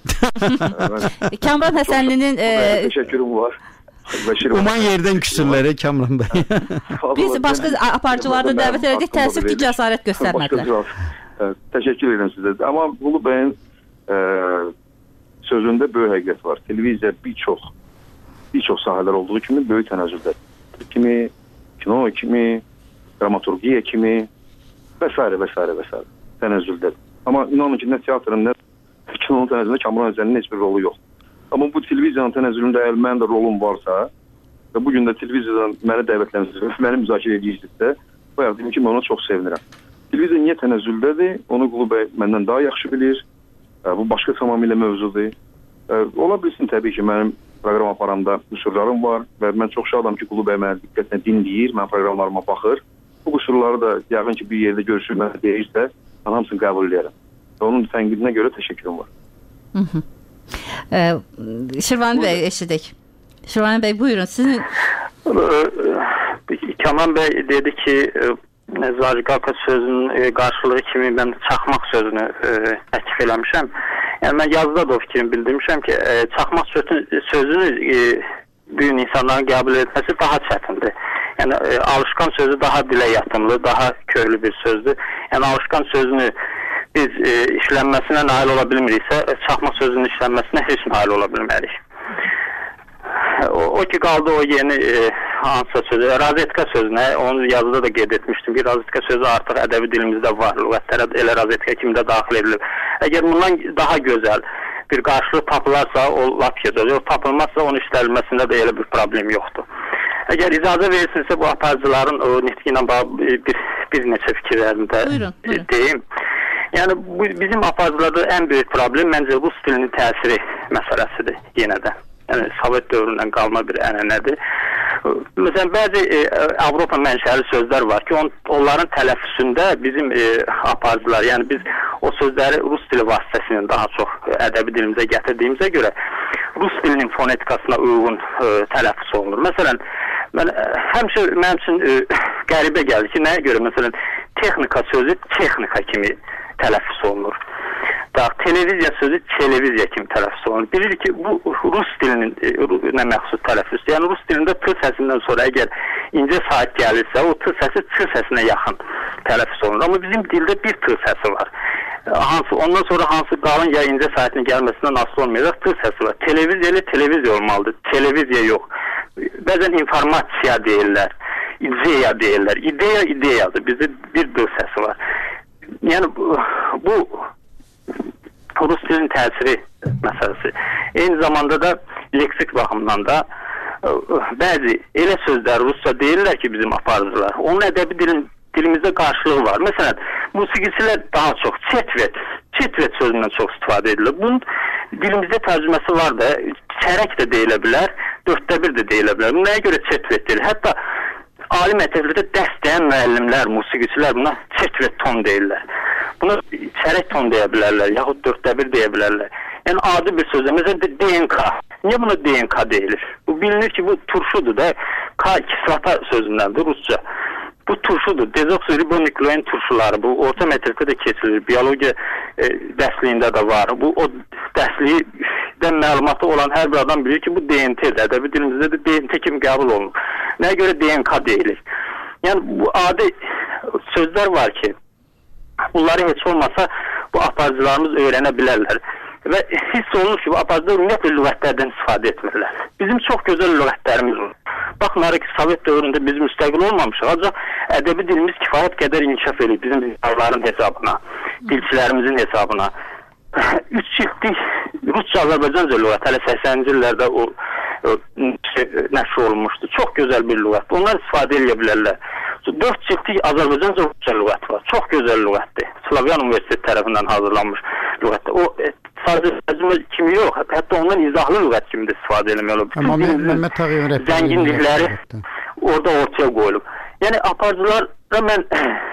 Kamran Həsənlinin e, təşəkkürüm var. Uman yerdən küsürləri Kamran bəy. Biz başqa aparıcılarda dəvət elədik, təəssüf ki, cəsarət göstərmədilər. Təşəkkür edirəm sizə. Amma Qulu bəyin e, sözündə böyük həqiqət var. Televiziya bir çox bir çox sahələr olduğu kimi böyük tənəzzüldə. Kimi, kino kimi, dramaturgiya kimi və s. və s. və s. tənəzzüldədir. Amma inanın ki, nə teatrın, nə kinonun tənəzzülündə Kamran Həsənlinin heç bir rolu yoxdur. Amma bu televiziyanın tənəzzülündə əgər mənim də rolum varsa və bugün də televiziyadan məni dəvətləmişsiniz, məni müzakirə edirsinizsə, bayaq dedim ki, mən ona çox sevinirəm. Televiziya niyə tənəzzüldədir? Onu Qulu bəy məndən daha yaxşı bilir. Bu başqa tamamilə mövzudur. Ola bilsin təbii ki, mənim proqram aparanda qüsurlarım var və mən çox şadam ki, Qulu bəy məni diqqətlə dinləyir, mən proqramlarıma baxır. Bu qüsurları da yəqin ki, bir yerdə görüşür, mənə deyirsə, mən hamısını qəbul edərəm. Və onun tənqidinə görə təşəkkürüm var. Hı -hı. Ee, Şirvani Bey eşidik. Şirvani Bey buyurun sizin. Kamran Bey dedi ki Zariqaka sözünün qarşılığı kimi ben çaxmaq sözünü təklif eləmişəm. Yəni mən yazıda da o fikrimi bildirmişəm ki çaxmaq sözünü bu gün insanların qəbul etməsi daha çətindir. Yəni alışqan sözü daha dilə yatımlı, daha köklü bir sözdür. Yəni alışqan sözünü biz e, işlənməsinə nail ola bilmiriksə, çaxmaq sözünün işlənməsinə heç nail ola bilmərik. O, o ki qaldı o yeni e, hansısa sözü, razetka sözünə, onu yazıda da qeyd etmişdim ki, razetka sözü artıq ədəbi dilimizdə var, lüğətlərə elə razetka kimi də daxil edilib. Əgər bundan daha gözəl bir qarşılıq tapılarsa, o lap gözəl, o tapılmazsa onun işlənməsində də elə bir problem yoxdur. Əgər icazə verirsinizsə bu aparıcıların o nitqi ilə bağlı bir, bir neçə fikirlərində buyurun, buyurun. deyim. Yəni bu bizim aparıcılarda ən böyük problem məncə rus dilinin təsiri məsələsidir yenə də. Yəni Sovet dövründən qalma bir ənənədir. Məsələn bəzi e, Avropa mənşəli sözlər var ki, on, onların tələffüzündə bizim e, aparıcılar, yəni biz o sözləri rus dili vasitəsilə daha çox e, ədəbi dilimizə gətirdiyimizə görə rus dilinin fonetikasına uyğun e, tələffüz olunur. Məsələn, mən e, həmişə mənim üçün e, qəribə gəldi ki, nəyə görə məsələn texnika sözü texnika kimi tələffüz olunur. Da televiziya sözü televiziya kimi tələffüz olunur. Bilir ki, bu rus dilinin e, nə məxsus tələffüzdür. Yəni rus dilində t səsindən sonra əgər incə saat gəlirsə, o t səsi ç səsinə yaxın tələffüz olunur. Amma bizim dildə bir t səsi var. Hansı ondan sonra hansı qalın ya incə saatinin gəlməsindən asılı olmayacaq t səsi var. Televiziya ilə televiziya olmalıdır. Televiziya yox. Bəzən informasiya deyirlər, ideya deyirlər. İdeya ideyadır. Bizdə bir d səsi var. Yəni bu, bu rus dilinin təsiri məsələsi. Eyni zamanda da leksik baxımdan da bəzi elə sözlər rusca deyirlər ki, bizim aparıcılar. Onun ədəbi dilin, dilimizdə qarşılığı var. Məsələn, musiqicilər daha çox çetvet, çetvet sözündən çox istifadə edilir. Bunun dilimizdə tərcüməsi var da, çərək də deyilə bilər, dörddə bir də deyilə bilər. Bu nəyə görə çetvet deyilir? Hətta ali məktəblərdə dərs deyən müəllimlər, musiqicilər buna çetvet ton deyirlər. Buna çərək ton deyə bilərlər, yaxud dörddə bir deyə bilərlər. Yəni adi bir sözlə, məsələn D N K. Niyə buna D N K deyilir? Bu bilinir ki, bu turşudur da, K kislata sözündəndir rusca. Bu turşudur. Dezoksiribonuklein turşuları. Bu orta məktəbdə də keçilir. Biyologiya e, dərsliyində də var. Bu o dərslikdən məlumatı olan hər bir adam bilir ki, bu D N T-dir. Ədəbi dilimizdə də D N T kimi qəbul olunur. Nəyə görə D N K deyilir? Yəni bu adi sözlər var ki, bunları heç olmasa bu aparıcılarımız öyrənə bilərlər. Və hiss olunur ki, bu aparıcılar ümumiyyətlə lüğətlərdən istifadə etmirlər. Bizim çox gözəl lüğətlərimiz var. Baxmayaraq ki, Sovet dövründə biz müstəqil olmamışıq, ancaq ədəbi dilimiz kifayət qədər inkişaf edir bizim yazarların hesabına, dilçilərimizin hesabına. Üç çiftlik Rusça Azərbaycanca lüğət hələ səksəninci illərdə o, o nəşr olunmuşdu. Çox gözəl bir lüğət. Onlar istifadə edə bilərlər. Dörd çiftlik Azərbaycanca Rusça lüğət var. Çox gözəl lüğətdir. Slavyan Universiteti tərəfindən hazırlanmış lüğətdir. O sadəcə tərcümə kimi yox, hətta ondan izahlı lüğət kimi də istifadə etmək olur. Amma Məhəmməd Tağıyev rəhbərliyi zənginlikləri orada ortaya qoyulub. Yəni aparıcılara mən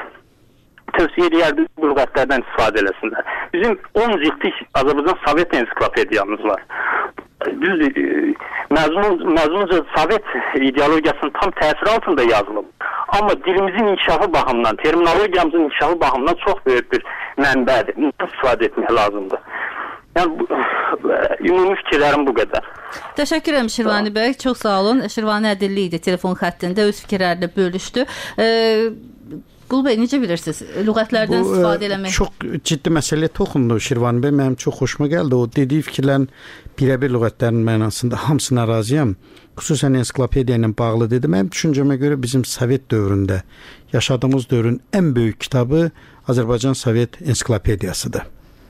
tövsiyə edərdim bu lüğətlərdən istifadə eləsinlər. Bizim on ciltlik Azərbaycan Sovet ensiklopediyamız var. Düzdür, məzmun, məzmunca Sovet ideologiyasının tam təsiri altında yazılıb. Amma dilimizin inkişafı baxımından, terminologiyamızın inkişafı baxımından çox böyük bir mənbədir. İstifadə etmək lazımdır. Yəni, bu, ümumi fikirlərim bu qədər. Təşəkkür edirəm Şirvani bəy, çox sağ olun. Şirvani Ədilli idi telefon xəttində, öz fikirlərini bölüşdü. Ee, Qul bəy, necə bilirsiniz? Lüğətlərdən bu, istifadə eləmək? Çox ciddi məsələyə toxundu Şirvani bəy. Mənim çox xoşuma gəldi. O dediyi fikirlərin birəbir lüğətlərin mənasında hamısına razıyam. Xüsusən ensiklopediya ilə bağlı dedi. Mənim düşüncəmə görə bizim Sovet dövründə yaşadığımız dövrün ən böyük kitabı Azərbaycan Sovet ensiklopediyasıdır.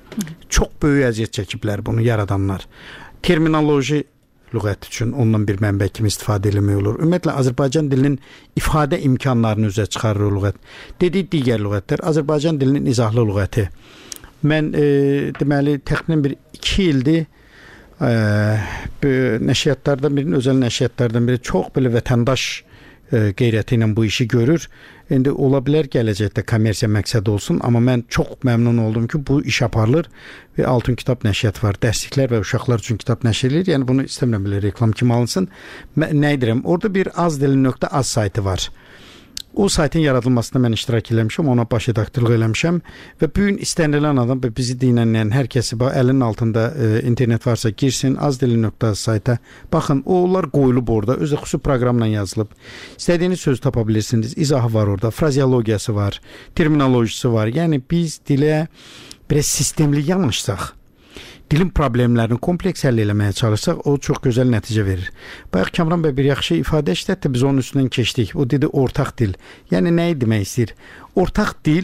Çox böyük əziyyət çəkiblər bunu yaradanlar. Terminoloji lüğət üçün ondan bir mənbə kimi istifadə eləmək olur. Ümumiyyətlə Azərbaycan dilinin ifadə imkanlarını üzə çıxarır lüğət. Dediyi digər lüğətlər Azərbaycan dilinin izahlı lüğəti. Mən e, deməli təxminən bir iki ildir e, nəşriyyatlardan birinin, özəl nəşriyyatlardan biri çox belə vətəndaş e, qeyrəti ilə bu işi görür. İndi ola bilər gələcəkdə kommersiya məqsədi olsun, amma mən çox məmnun oldum ki, bu iş aparılır və Altın Kitab nəşriyyatı var. Dərsliklər və uşaqlar üçün kitab nəşr edilir. Yəni bunu istəmirəm belə reklam kimi alınsın. Nə edirəm? Orada bir azdili.az saytı var. O saytın yaradılmasında mən iştirak eləmişəm, ona baş redaktorluq eləmişəm və bu gün istənilən adam və bizi dinləyən hər kəsi əlinin altında e, internet varsa girsin, azdili.az sayta. Baxın, onlar qoyulub orada, özü xüsusi proqramla yazılıb. İstədiyiniz sözü tapa bilirsiniz. İzahı var orada, frazeologiyası var, terminolojisi var. Yəni biz dilə biraz sistemli yanaşsaq, dilin problemlərini kompleks həll eləməyə çalışsaq, o çox gözəl nəticə verir. Bayaq Kamran bəy bir yaxşı ifadə işlətdi, biz onun üstündən keçdik. O dedi ortaq dil. Yəni nəyi demək istəyir? Ortaq dil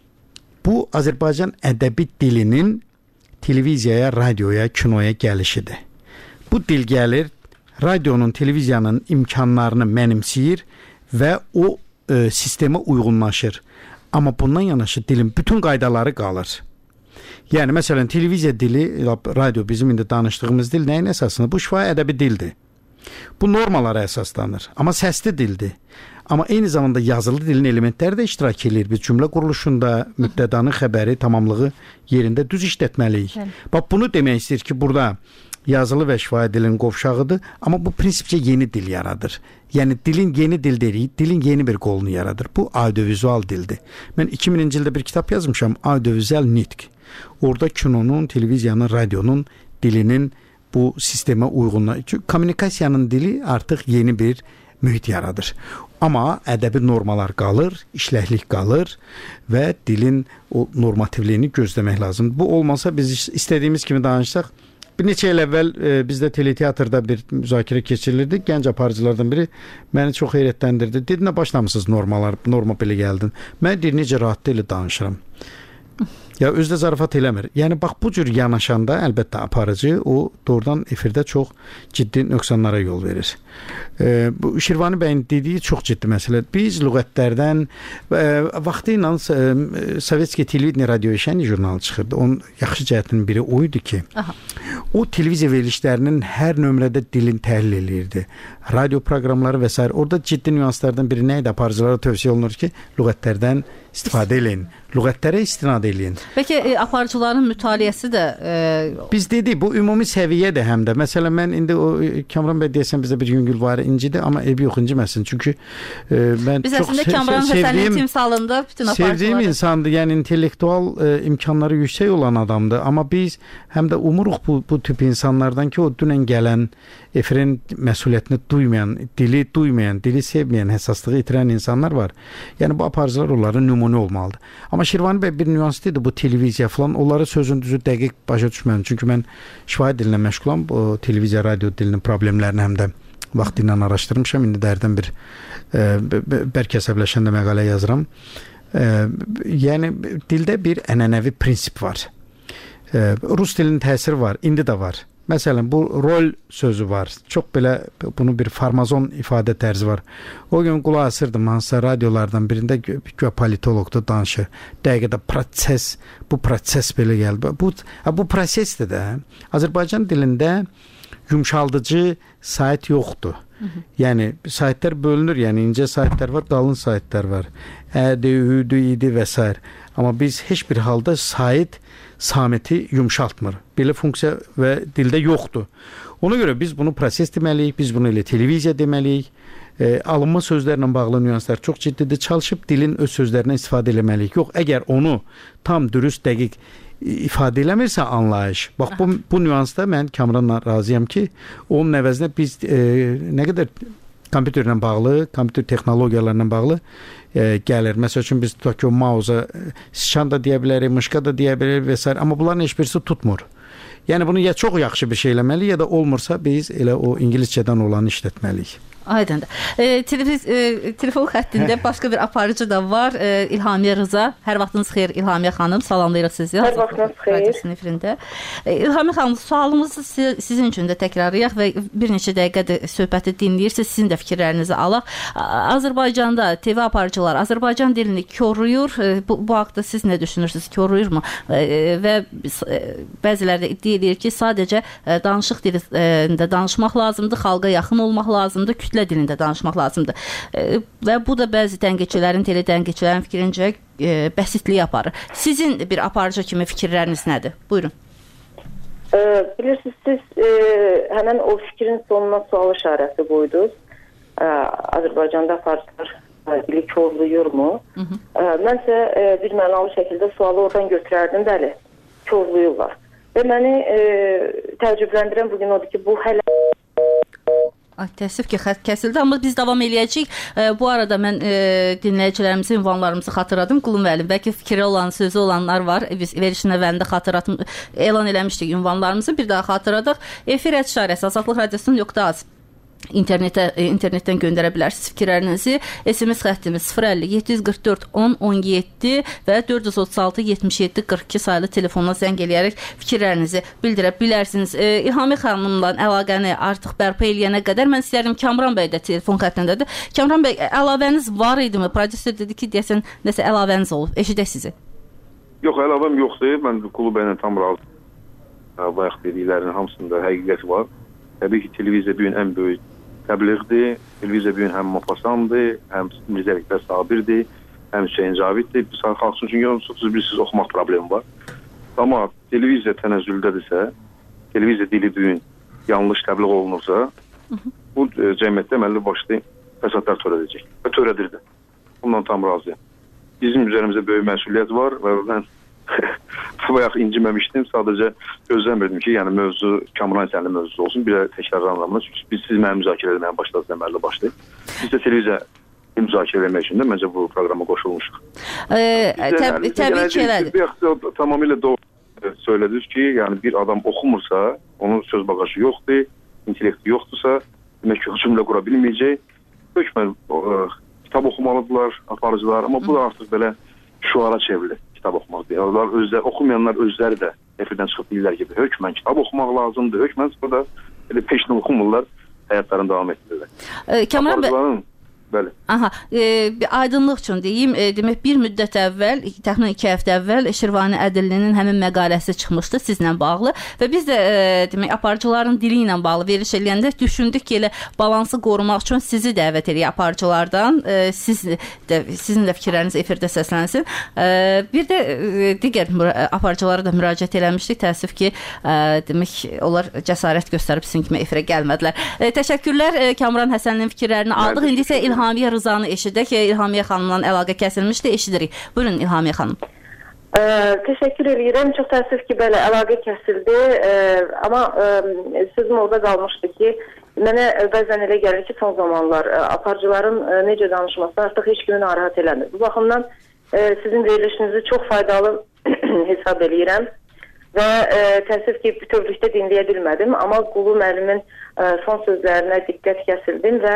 bu Azərbaycan ədəbi dilinin televiziyaya, radioya, kinoya gəlişidir. Bu dil gəlir, radionun, televiziyanın imkanlarını mənimsəyir və o e, sistemə uyğunlaşır. Amma bundan yanaşı dilin bütün qaydaları qalır. Yəni, məsələn, televiziya dili, radio bizim indi danışdığımız dil nəyin əsasında? Bu şifahi ədəbi dildir. Bu normalara əsaslanır. Amma səsli dildir. Amma eyni zamanda yazılı dilin elementləri də iştirak edir. Biz cümlə quruluşunda mübtədanın xəbəri, tamamlığı yerində düz işlətməliyik. Bax, bunu demək istəyir ki, burada yazılı və şifahi dilin qovşağıdır. Amma bu prinsipcə yeni dil yaradır. Yəni, dilin yeni dil deyirik, dilin yeni bir qolunu yaradır. Bu audiovizual dildir. Mən iki mininci ildə bir kitab yazmışam, audiovizual nitq. Orada kinonun, televiziyanın, radionun dilinin bu sistemə uyğunluğu. Çünki kommunikasiyanın dili artıq yeni bir mühit yaradır. Amma ədəbi normalar qalır, işləklik qalır və dilin o normativliyini gözləmək lazımdır. Bu olmasa biz istədiyimiz kimi danışsaq, bir neçə il əvvəl e, bizdə teleteatrda bir müzakirə keçirilirdi. Gənc aparıcılardan biri məni çox heyrətləndirdi. Dedi, nə başlamışsınız normalar, norma belə gəldin. Mən deyir, necə rahat deyil danışıram. Ya özdə zarafat eləmir. Yəni bax bu cür yanaşanda əlbəttə aparıcı o doğrudan efirdə çox ciddi nöqsanlara yol verir. E, bu Şirvani bəyin dediyi çox ciddi məsələdir. Biz lüğətlərdən e, vaxtı ilə e, Sovetski televideniya radioveşəni jurnalı çıxırdı. Onun yaxşı cəhətinin biri o idi ki, aha, o televiziya verilişlərinin hər nömrədə dilin təhlil eləyirdi. Radio proqramları və s. Orada ciddi nüanslardan biri nə idi? Aparıcılara tövsiyə olunur ki, lüğətlərdən istifadə eləyin. Lüğətlərə istinad eləyin. Bəlkə e, aparıcıların mütaliəsi də e... biz dedik, bu ümumi səviyyədir həm də. Məsələn, mən indi o Kamran bəy deyəsən bizə bir yüngül var incidir, amma ebi yox inciməsin. Çünki e, mən biz çox əslində Kamran Həsənin timsalında bütün aparıcıları sevdiyim insandır. Yəni intellektual e, imkanları yüksək olan adamdır. Amma biz həm də umuruq bu, bu tip insanlardan ki, o dünən gələn efirin məsuliyyətini duymayan, dili duymayan, dili sevməyən, həssaslığı itirən insanlar var. Yəni bu aparıcılar onların nümunə olmalıdır. Amma Şirvani bəy bir nüans idi, bu televiziya falan, onları sözün düzü dəqiq başa düşmədim. Çünki mən şifahi dilinə məşğulam, bu televiziya, radio dilinin problemlərini həm də vaxt ilə araşdırmışam. İndi dərdən bir e, bərk əsəbləşəndə məqalə yazıram. E, yəni dildə bir ənənəvi prinsip var. E, Rus dilinin təsiri var, indi də var. Məsələn, bu rol sözü var. Çox belə bunu bir farmazon ifadə tərzi var. O gün qulaq asırdım hansısa radiolardan birində gö politologda danışır. Dəqiqədə proses, bu proses belə gəldi. Bu bu prosesdir də. Azərbaycan dilində yumşaldıcı sait yoxdur. Hı -hı. Yəni saitlər bölünür. Yəni incə saitlər var, qalın saitlər var. Ədi, üdü, idi və s. Amma biz heç bir halda sait samiti yumşaltmır. Belə funksiya və dildə yoxdur. Ona görə biz bunu proses deməliyik, biz bunu elə televiziya deməliyik. E, alınma sözlərlə bağlı nüanslar çox ciddidir. Çalışıb dilin öz sözlərindən istifadə eləməliyik. Yox, əgər onu tam dürüst, dəqiq ifadə eləmirsə anlayış. Bax bu, bu nüansda mən Kamranla razıyam ki, onun əvəzinə biz e, nə qədər kompüterlə bağlı, kompüter texnologiyalarla bağlı e, gəlir. Məsəl üçün biz tutaq ki, o mauza sıçan da deyə bilərik, mışqa da deyə bilərik və s. Amma bunların heç birisi tutmur. Yəni bunu ya çox yaxşı bir şey eləməliyik, ya da olmursa biz elə o ingiliscədən olanı işlətməliyik. Aydındır. E, televiz, e, telefon xəttində başqa bir aparıcı da var. E, İlhamiyə Rıza. Hər vaxtınız xeyir İlhamiyə xanım. Salamlayırıq sizi. Hər vaxtınız xeyir. E, İlhamiyə xanım, sualımızı sizin üçün də təkrarlayaq və bir neçə dəqiqədir söhbəti dinləyirsiniz. Sizin də fikirlərinizi alaq. Azərbaycanda T V aparıcılar Azərbaycan dilini koruyur. E, bu, bu haqda siz nə düşünürsünüz? Koruyurmu? E, və e, bəziləri də iddia edir ki, sadəcə e, danışıq dilində danışmaq lazımdır, xalqa yaxın olmaq lazımdır, kütlə dilində danışmaq lazımdır. E, və bu da bəzi tənqidçilərin, tele tənqidçilərin fikrincə e, bəsitliyi aparır. Sizin bir aparıcı kimi fikirləriniz nədir? Buyurun. E, bilirsiniz, siz e, həmən o fikrin sonuna sual işarəsi qoydunuz. E, Azərbaycanda aparıcılar dili korluyurmu? Hı -hı. E, mənsə e, bir mənalı şəkildə sualı oradan götürərdim. Bəli, korluyurlar. Və məni e, təəccübləndirən bugün odur ki, bu hələ Ay, təəssüf ki, xətt kəsildi, amma biz davam eləyəcəyik. E, bu arada mən e, dinləyicilərimizin ünvanlarımızı xatırladım. Qulum müəllim, bəlkə fikri olan, sözü olanlar var. Biz verişin əvvəlində xatırlatım, elan eləmişdik ünvanlarımızı. Bir daha xatırladıq. Efir əşarəsi Azadlıq Radiosunun nöqtə az internetə, internetdən göndərə bilərsiniz fikirlərinizi. S M S xəttimiz sıfır əlli yeddi yüz qırx dörd on on yeddi və dörd yüz otuz altı yetmiş yeddi qırx iki sayılı telefonla zəng eləyərək fikirlərinizi bildirə bilərsiniz. E, İlhamiyə xanımla əlaqəni artıq bərpa eləyənə qədər mən istəyərdim, Kamran bəy də telefon xəttindədir. Kamran bəy, əlavəniz var idimi? Prodüser dedi ki, deyəsən nəsə əlavəniz olub. Eşidək sizi. Yox, əlavəm yoxdur. Mən klub bəylə tam razı. Bayaq dediklərinin hamısında həqiqət var. Təbii ki, televiziya bu gün ən böyük təbliğdir. Televiziya bu gün həm Mopasandır, həm Mirzə Əkbər Sabirdir, həm Hüseyin Caviddir. Bir sağ xalq üçün çünki otuz bir siz oxumaq problemi var. Amma televiziya tənəzzüldədirsə, televiziya dili bu gün yanlış təbliğ olunursa, hı -hı. bu e, cəmiyyətdə əməlli başlı fəsadlar törədəcək və törədir də. Bundan tam razıyam. Bizim üzərimizdə böyük məsuliyyət var və mən bayaq inciməmişdim. Sadəcə gözləmirdim ki, yəni mövzu Kamran sənli mövzusu olsun. Bir də təkrarlanmamız. Çünki biz siz mənim müzakirə eləməyə başladınız əməlli başlı. Biz də televiziya müzakirə eləmək üçün də məncə bu proqrama qoşulmuşuq. Ee, təb təbii ki, elədir. Bir tamamilə doğru söylədiniz ki, yəni bir adam oxumursa, onun söz bagajı yoxdur, intellekti yoxdursa, demək ki, cümlə qura bilməyəcək. Hökmən kitab oxumalıdırlar, aparıcılar, amma bu da artıq belə şuara çevrilir. Kitab oxumaq deyil. Onlar özləri, oxumayanlar özləri də efirdən çıxıb deyirlər ki, hökmən kitab oxumaq lazımdır. Hökmən sonra elə peşinə oxumurlar, həyatlarını davam etdirirlər. E, Kamran bəy, bəli. Aha, e, bir aydınlıq üçün deyim, e, demək bir müddət əvvəl, təxminən iki həftə əvvəl Şirvani Ədillinin həmin məqaləsi çıxmışdı sizlə bağlı və biz də e, demək aparıcıların dili ilə bağlı veriş eləyəndə düşündük ki, elə balansı qorumaq üçün sizi dəvət eləyək aparıcılardan, e, siz də sizin də fikirləriniz efirdə səslənsin. E, bir də e, digər aparıcılara da müraciət eləmişdik. Təəssüf ki, e, demək onlar cəsarət göstərib sizin kimi efirə gəlmədilər. E, təşəkkürlər e, Kamran Həsənlinin fikirlərini aldıq. İndi isə İlhamiyə Rızanı eşidək. İlhamiyə xanımla əlaqə kəsilmişdi, eşidirik. Buyurun İlhamiyə xanım. Ə, təşəkkür edirəm. Çox təəssüf ki, belə əlaqə kəsildi. Ə, amma ə, sözüm orada qalmışdı ki, Mənə bəzən elə gəlir ki, son zamanlar aparıcıların necə danışması artıq heç kimi narahat eləmir. Bu baxımdan sizin verilişinizi çox faydalı hesab edirəm və təəssüf ki, bütövlükdə dinləyə bilmədim, amma Qulu müəllimin son sözlərinə diqqət kəsildim və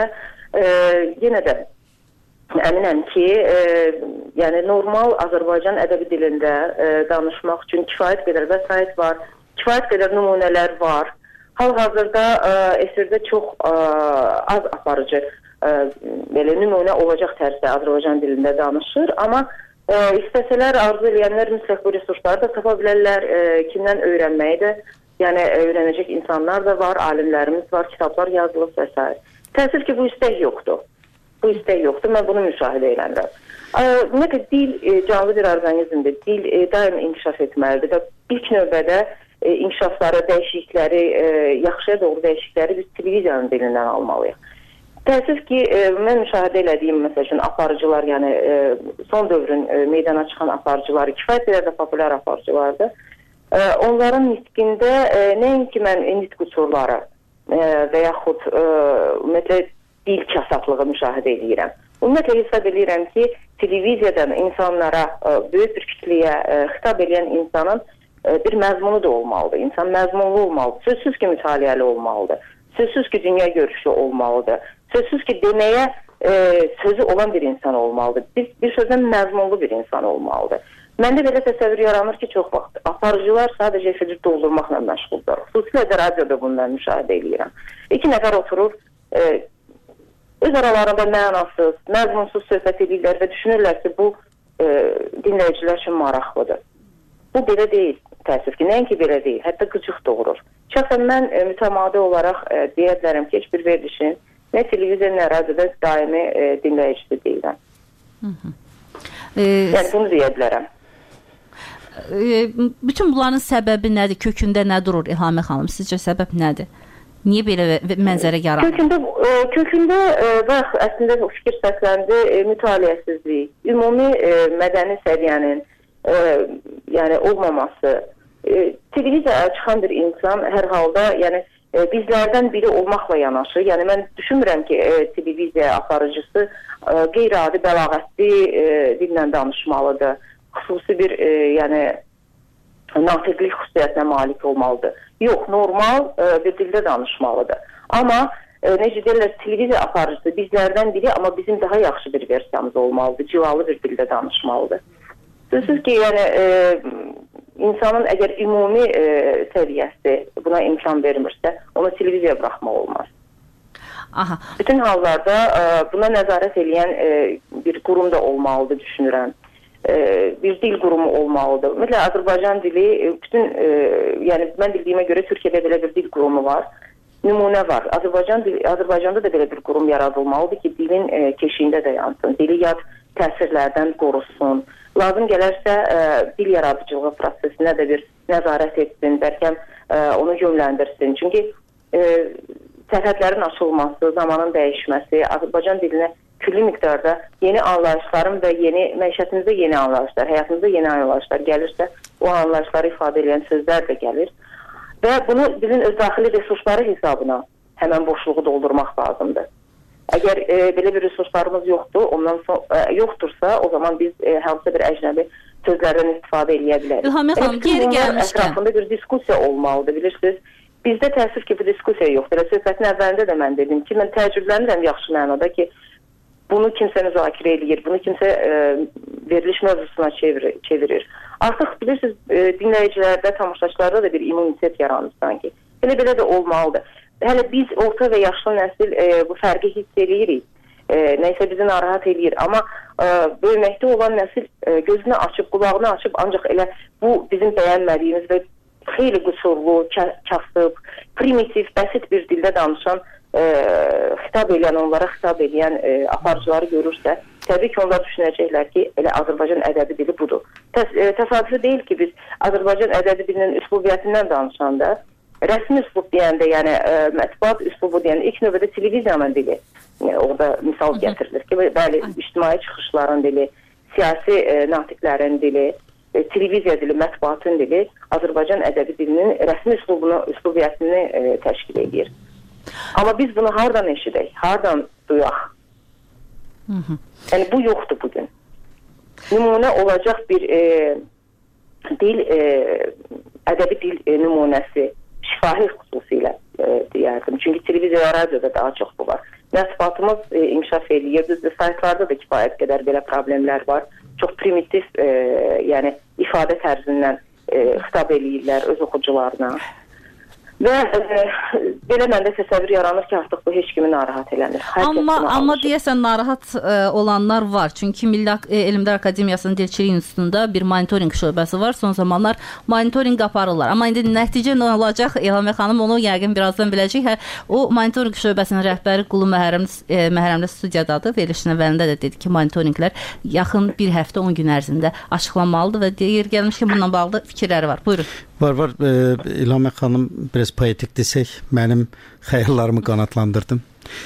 yenə də əminəm ki, yəni normal Azərbaycan ədəbi dilində danışmaq üçün kifayət qədər vəsait var, kifayət qədər nümunələr var. Hal-hazırda efirdə çox az aparıcı belə nümunə olacaq tərzdə Azərbaycan dilində danışır, amma istəsələr, arzu eləyənlər mütləq bu resursları da tapa bilərlər, kimdən öyrənməyi də, yəni öyrənəcək insanlar da var, alimlərimiz var, kitablar yazılıb və s. Təəssüf ki, bu istək yoxdur. Bu istək yoxdur, mən bunu müşahidə edirəm. Ümumiyyətlə, dil canlı bir orqanizmdir, dil daim inkişaf etməlidir və ilk növbədə inkişafları, dəyişiklikləri, yaxşıya doğru dəyişiklikləri biz televiziyanın dilindən almalıyıq. Təəssüf ki, mən müşahidə elədiyim, məsəl üçün, aparıcılar, yəni son dövrün meydana çıxan aparıcıları, kifayət qədər də populyar aparıcılardır. Onların nitqində nəinki mən nitq uçurları və yaxud ümumiyyətlə dil kasatlığı müşahidə edirəm. Ümumiyyətlə hesab edirəm ki, televiziyadan insanlara, böyük bir kütləyə xitab edən insanın bir məzmunu da olmalıdır. İnsan məzmunlu olmalıdır. Sözsüz ki, mütaliəli olmalıdır. Sözsüz ki, dünya görüşü olmalıdır. Sözsüz ki, deməyə e, sözü olan bir insan olmalıdır. Bir, bir sözdən məzmunlu bir insan olmalıdır. Məndə belə təsəvvür yaranır ki, çox vaxt aparıcılar sadəcə efiri doldurmaqla məşğuldur. Xüsusilə də radioda bundan müşahidə edirəm. İki nəfər oturur, e, öz aralarında mənasız, məzmunsuz söhbət edirlər və düşünürlər ki, bu e, dinləyicilər üçün maraqlıdır. Bu belə deyil, təəssüf ki, nəinki belə deyil, hətta qıcıq doğurur. Şəxsən mən e, mütəmadi olaraq e, deyə bilərəm ki, heç bir verilişin nə televiziya, nə radioda daimi e, dinləyicisi deyiləm. E, yəni bunu deyə bilərəm. E, bütün bunların səbəbi nədir? Kökündə nə durur İlhamə xanım? Sizcə səbəb nədir? Niyə belə mənzərə yaranır? Kökündə, e, kökündə e, bax, əslində o fikir səsləndi, e, mütaliəsizlik, ümumi e, mədəni səviyyənin e, yəni olmaması. E, televiziyaya çıxan bir insan hər halda yəni e, bizlərdən biri olmaqla yanaşı, yəni mən düşünmürəm ki, e, televiziya aparıcısı e, qeyri-adi bəlağətli e, dillə danışmalıdır. Xüsusi bir e, yəni natiqlik xüsusiyyətinə malik olmalıdır. Yox, normal e, bir dildə danışmalıdır. Amma e, necə deyirlər, televiziya aparıcısı bizlərdən biri, amma bizim daha yaxşı bir versiyamız olmalıdır. Civalı bir dildə danışmalıdır. Sözsüz ki, yəni e, insanın əgər ümumi e, səviyyəsi buna imkan vermirsə, ona televiziya buraxmaq olmaz. Aha. Bütün hallarda e, buna nəzarət edən e, bir qurum da olmalıdır, düşünürəm. E, bir dil qurumu olmalıdır. Ümumiyyətlə, Azərbaycan dili, bütün, e, yəni mən bildiyimə görə Türkiyədə belə bir dil qurumu var, nümunə var. Azərbaycan dili, Azərbaycanda da belə bir qurum yaradılmalıdır ki, dilin e, keşiyində də yansın, dili yad təsirlərdən qorusun. Lazım gələrsə e, dil yaradıcılığı prosesinə də bir nəzarət etsin, bəlkə e, onu yönləndirsin. Çünki e, sərhədlərin açılması, zamanın dəyişməsi, Azərbaycan dilinə külli miqdarda yeni anlayışların və yeni məişətimizdə yeni anlayışlar, həyatımızda yeni anlayışlar gəlirsə, o anlayışları ifadə edən sözlər də gəlir. Və bunu dilin öz daxili resursları hesabına həmən boşluğu doldurmaq lazımdır. Əgər e, belə bir resurslarımız yoxdur, ondan son, e, yoxdursa, o zaman biz e, hansısa bir əcnəbi sözlərdən istifadə edə bilərik. İlhamə xanım, geri gəlmişkən. Ətrafında bir diskusiya olmalıdır, bilirsiniz. Bizdə təəssüf ki, bu diskusiya yoxdur. Söhbətin əvvəlində də mən dedim ki, mən təəccüblənirəm yaxşı mənada ki, bunu kimsə müzakirə edir, bunu kimsə e, veriliş mövzusuna çevirir. çevirir. Artıq bilirsiniz, e, dinləyicilərdə, tamaşaçılarda da bir immunitet yaranır sanki. Belə-belə də olmalıdır. Hələ biz orta və yaşlı nəsil e, bu fərqi hiss edirik. E, nəysə bizi narahat edir. Amma e, böyüməkdə olan nəsil e, gözünü açıb, qulağını açıb, ancaq elə bu bizim bəyənmədiyimiz və xeyli qüsurlu, kasıb, primitiv, bəsit bir dildə danışan, e, xitab edən, onlara xitab edən e, aparıcıları görürsə, təbii ki, onlar düşünəcəklər ki, elə Azərbaycan ədəbi dili budur. Təs e, təsadüfi deyil ki, biz Azərbaycan ədəbi dilinin üslubiyyətindən danışanda, rəsmi üslub deyəndə, yəni ə, mətbuat üslubu deyəndə ilk növbədə televiziyanın dili yəni, orada misal gətirilir ki, bəli, ictimai çıxışların dili, siyasi ə, natiqlərin dili, ə, televiziya dili, mətbuatın dili Azərbaycan ədəbi dilinin rəsmi üslubunu, üslubiyyətini ə, təşkil edir. Amma biz bunu hardan eşidək, hardan duyaq? Hı -hı. Yəni bu yoxdur bugün. Nümunə olacaq bir e, dil, e, ədəbi dil e, nümunəsi, şifahi xüsusilə e, deyərdim. Çünki televiziya və radioda daha çox bu var. Mətbuatımız e, inkişaf edir. Düzdür, saytlarda da kifayət qədər belə problemlər var. Çox primitiv, e, yəni ifadə tərzindən e, xitab eləyirlər öz oxucularına. Və e, belə məndə təsəvvür yaranır ki, artıq bu heç kimi narahat eləmir. Amma, amma deyəsən narahat e, olanlar var. Çünki Milli e, Elmlər Akademiyasının Dilçilik İnstitutunda bir monitoring şöbəsi var. Son zamanlar monitoring aparırlar. Amma indi nəticə nə olacaq? İlhamiyə xanım onu yəqin birazdan biləcək. Hə, o monitoring şöbəsinin rəhbəri Qulu Məhrəmli, e, Məhrəmli studiyadadır. Verilişin əvvəlində də dedi ki, monitoringlər yaxın bir həftə on gün ərzində açıqlanmalıdır və deyir gəlmiş ki, bununla bağlı fikirləri var. Buyurun. Var, var. E, İlhamiyə xanım biraz poetik desək, mənim xəyallarımı qanatlandırdım.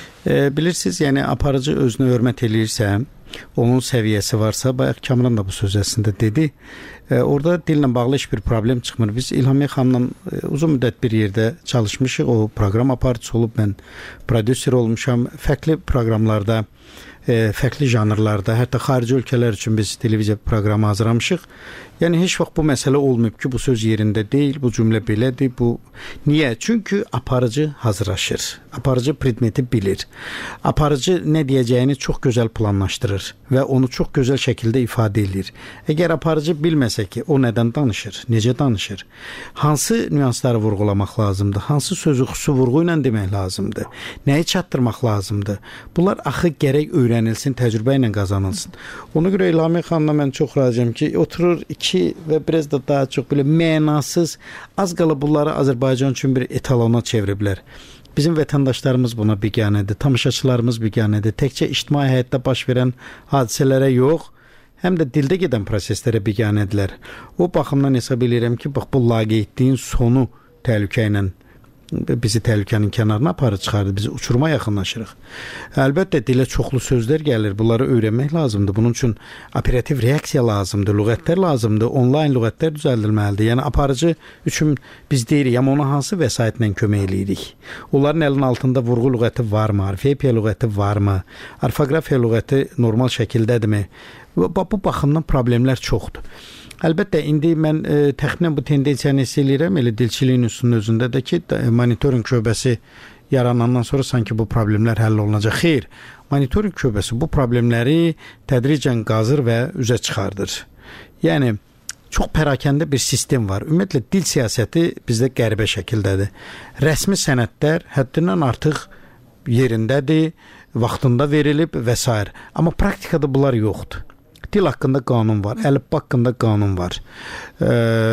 E, bilirsiniz, yəni aparıcı özünü hörmət eləyirsə, onun səviyyəsi varsa, bayaq Kamran da bu söz əslində dedi, e, orada dillə bağlı heç bir problem çıxmır. Biz İlhamiyə xanımla e, uzun müddət bir yerdə çalışmışıq, o proqram aparıcısı olub, mən prodüser olmuşam, fərqli proqramlarda, e, fərqli janrlarda, hətta xarici ölkələr üçün biz televiziya proqramı hazırlamışıq. Yəni heç vaxt bu məsələ olmayıb ki, bu söz yerində deyil, bu cümlə belədir, bu niyə? Çünki aparıcı hazırlaşır. Aparıcı predmeti bilir. Aparıcı nə deyəcəyini çox gözəl planlaşdırır və onu çox gözəl şəkildə ifadə edir. Əgər aparıcı bilməsə ki, o nədən danışır, necə danışır, hansı nüansları vurğulamaq lazımdır, hansı sözü xüsusi vurğu ilə demək lazımdır, nəyi çatdırmaq lazımdır. Bunlar axı gərək öyrənilsin, təcrübə ilə qazanılsın. Ona görə İlhamiyə xanımla mən çox razıyam ki, oturur iki və biraz da daha çox belə mənasız, az qala bunları Azərbaycan üçün bir etalona çeviriblər. Bizim vətəndaşlarımız buna biganədir, tamaşaçılarımız biganədir. Təkcə ictimai həyatda baş verən hadisələrə yox, həm də dildə gedən proseslərə biganədirlər. O baxımdan hesab edirəm ki, bax bu laqeydliyin sonu təhlükə ilə bizi təhlükənin kənarına aparır çıxardır, bizi uçuruma yaxınlaşırıq. Əlbəttə dilə çoxlu sözlər gəlir, bunları öyrənmək lazımdır. Bunun üçün operativ reaksiya lazımdır, lüğətlər lazımdır, onlayn lüğətlər düzəldilməlidir. Yəni aparıcı üçün biz deyirik, amma ona hansı vəsaitlə kömək eləyirik? Onların əlinin altında vurğu lüğəti varmı? Orfoepiya lüğəti varmı? Orfoqrafiya lüğəti normal şəkildədirmi? Bu baxımdan problemlər çoxdur. Əlbəttə, indi mən e, təxminən bu tendensiyanı hiss edirəm, elə dilçiliyin üstünün özündə də ki, monitoring şöbəsi yaranandan sonra sanki bu problemlər həll olunacaq. Xeyr, monitoring şöbəsi bu problemləri tədricən qazır və üzə çıxardır. Yəni, çox pərakəndə bir sistem var. Ümumiyyətlə, dil siyasəti bizdə qəribə şəkildədir. Rəsmi sənədlər həddindən artıq yerindədir, vaxtında verilib və s. Amma praktikada bunlar yoxdur. Dil haqqında qanun var, əlifba haqqında qanun var. E,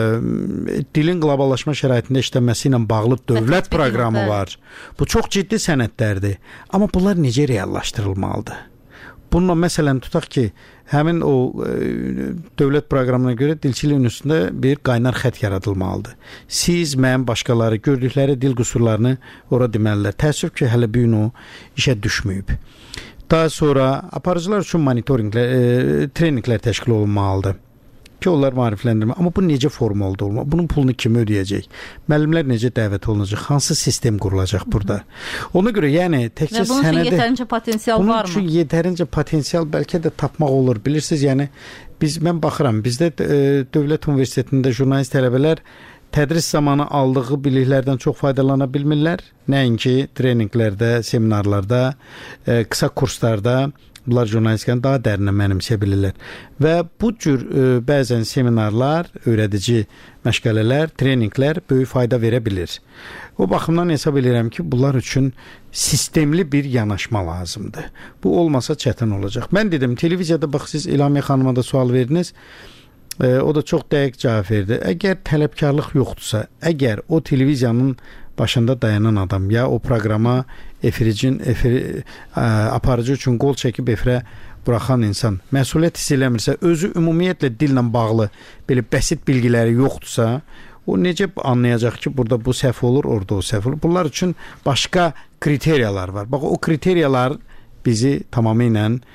dilin qloballaşma şəraitində işlənməsi ilə bağlı dövlət proqramı var. Bu çox ciddi sənədlərdir. Amma bunlar necə reallaşdırılmalıdır? Bununla məsələn tutaq ki, həmin o e, dövlət proqramına görə dilçiliyin üstündə bir qaynar xət yaradılmalıdır. Siz, mən, başqaları gördükləri dil qüsurlarını ora deməlilər. Təəssüf ki, hələ bu gün o işə düşməyib. Daha sonra aparıcılar üçün monitoringlər, e, treninqlər təşkil olunmalıdır ki, onlar maarifləndirmə. Amma bu necə formalı olmalı? Bunun pulunu kim ödəyəcək? Müəllimlər necə dəvət olunacaq? Hansı sistem qurulacaq burada? Ona görə yəni təkcə sənədə... Bunun üçün yetərincə potensial bunun var mı? Bunun üçün yetərincə potensial bəlkə də tapmaq olur. Bilirsiniz, yəni biz, mən baxıram, bizdə e, Dövlət Universitetində jurnalist tələbələr tədris zamanı aldığı biliklərdən çox faydalana bilmirlər. Nəinki treninqlərdə, seminarlarda, e, qısa kurslarda bunlar jurnalistikanı daha dərinə mənimsə bilirlər. Və bu cür e, bəzən seminarlar, öyrədici məşğələlər, treninqlər böyük fayda verə bilir. O baxımdan hesab edirəm ki, bunlar üçün sistemli bir yanaşma lazımdır. Bu olmasa çətin olacaq. Mən dedim, televiziyada bax, siz İlhamiyə xanıma da sual verdiniz. E, o da çox dəqiq cavab verdi. Əgər tələbkarlıq yoxdursa, əgər o televiziyanın başında dayanan adam ya o proqrama efiricin efir, ə, aparıcı üçün qol çəkib efirə buraxan insan məsuliyyət hiss eləmirsə, özü ümumiyyətlə dillə bağlı belə bəsit bilgiləri yoxdursa, o necə anlayacaq ki, burada bu səhv olur, orada o səhv olur. Bunlar üçün başqa kriteriyalar var. Bax, o kriteriyalar bizi tamamilə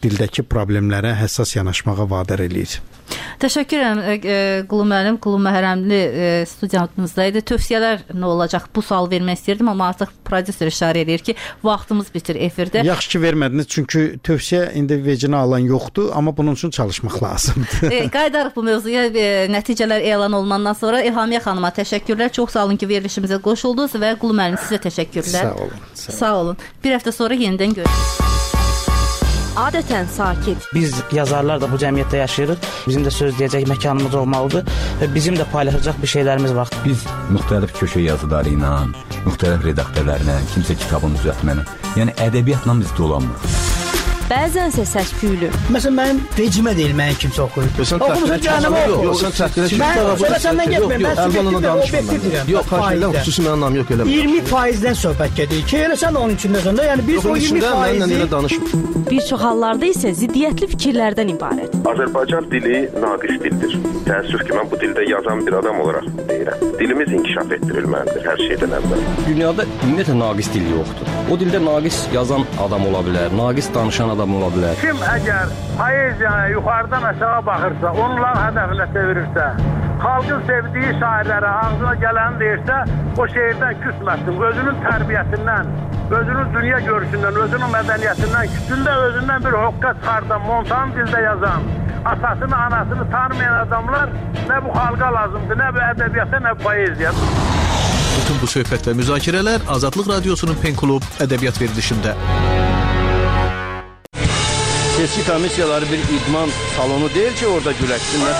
dildəki problemlərə həssas yanaşmağa vadar eləyir. Təşəkkür edirəm Qulu müəllim, Qulu Məhrəmli studiyamızdaydı. Tövsiyələr nə olacaq? Bu sual vermək istəyirdim, amma artıq prodüser işarə edir ki, vaxtımız bitir efirdə. Yaxşı ki vermədiniz, çünki tövsiyə indi vecinə alan yoxdur, amma bunun üçün çalışmaq lazımdır. e, qayıdarıq bu mövzuya. E, nəticələr elan olunandan sonra İlhamiyə xanıma təşəkkürlər. Çox sağ olun ki, verilişimizə qoşuldunuz və Qulu müəllim sizə təşəkkürlər. Sağ olun. Sağ olun. Sağ olun. Bir həftə sonra yenidən görüşürük. Adətən sakit. Biz yazarlar da bu cəmiyyətdə yaşayırıq. Bizim də söz deyəcək məkanımız olmalıdır və bizim də paylaşacaq bir şeylərimiz var. Biz müxtəlif köşə yazıları ilə, müxtəlif redaktorlarla, kimsə kitabını düzəltməni, yəni ədəbiyyatla biz dolanmırıq. Bəzənsə səs-küylü. Məsələn, mənim vecimə deyil, mənim kimsə oxuyur. Oxumusun cəhənnəmə oxu. Yox, sən çəkdirə ki, mən səndən getməyim, mən subjektiv və obyektiv deyirəm. Yox, xahiş xüsusi mənim anlam yox eləmə. iyirmi faizdən söhbət gedir ki, elə sən onun içində sonda, yəni biz o iyirmi faizi... Bir çox hallarda isə ziddiyyətli fikirlərdən ibarət. Azərbaycan dili naqis dildir. Təəssüf ki, mən bu dildə yazan bir adam olaraq deyirəm. Dilimiz inkişaf etdirilməlidir hər şeydən əvvəl. Dünyada ümumiyyətlə naqis dil yoxdur. O dildə naqis yazan adam ola bilər, naqis danışan adam ola bilər. Kim əgər poeziyaya yuxarıdan aşağı baxırsa, onların hədəfinə çevirirsə, xalqın sevdiyi şairlərə ağzına gələni deyirsə, o şeirdən küsməsin. Özünün tərbiyəsindən, özünün dünya görüşündən, özünün mədəniyyətindən, küçündə özündən bir hoqqa çıxardan, montan dildə yazan, atasını, anasını tanımayan adamlar nə bu xalqa lazımdır, nə bu ədəbiyyata, nə bu poeziya. Bütün bu söhbət və müzakirələr Azadlıq Radiosunun Pen Klub ədəbiyyat verilişində. Seçki komissiyaları bir idman salonu deyil ki, orada güləksinlər.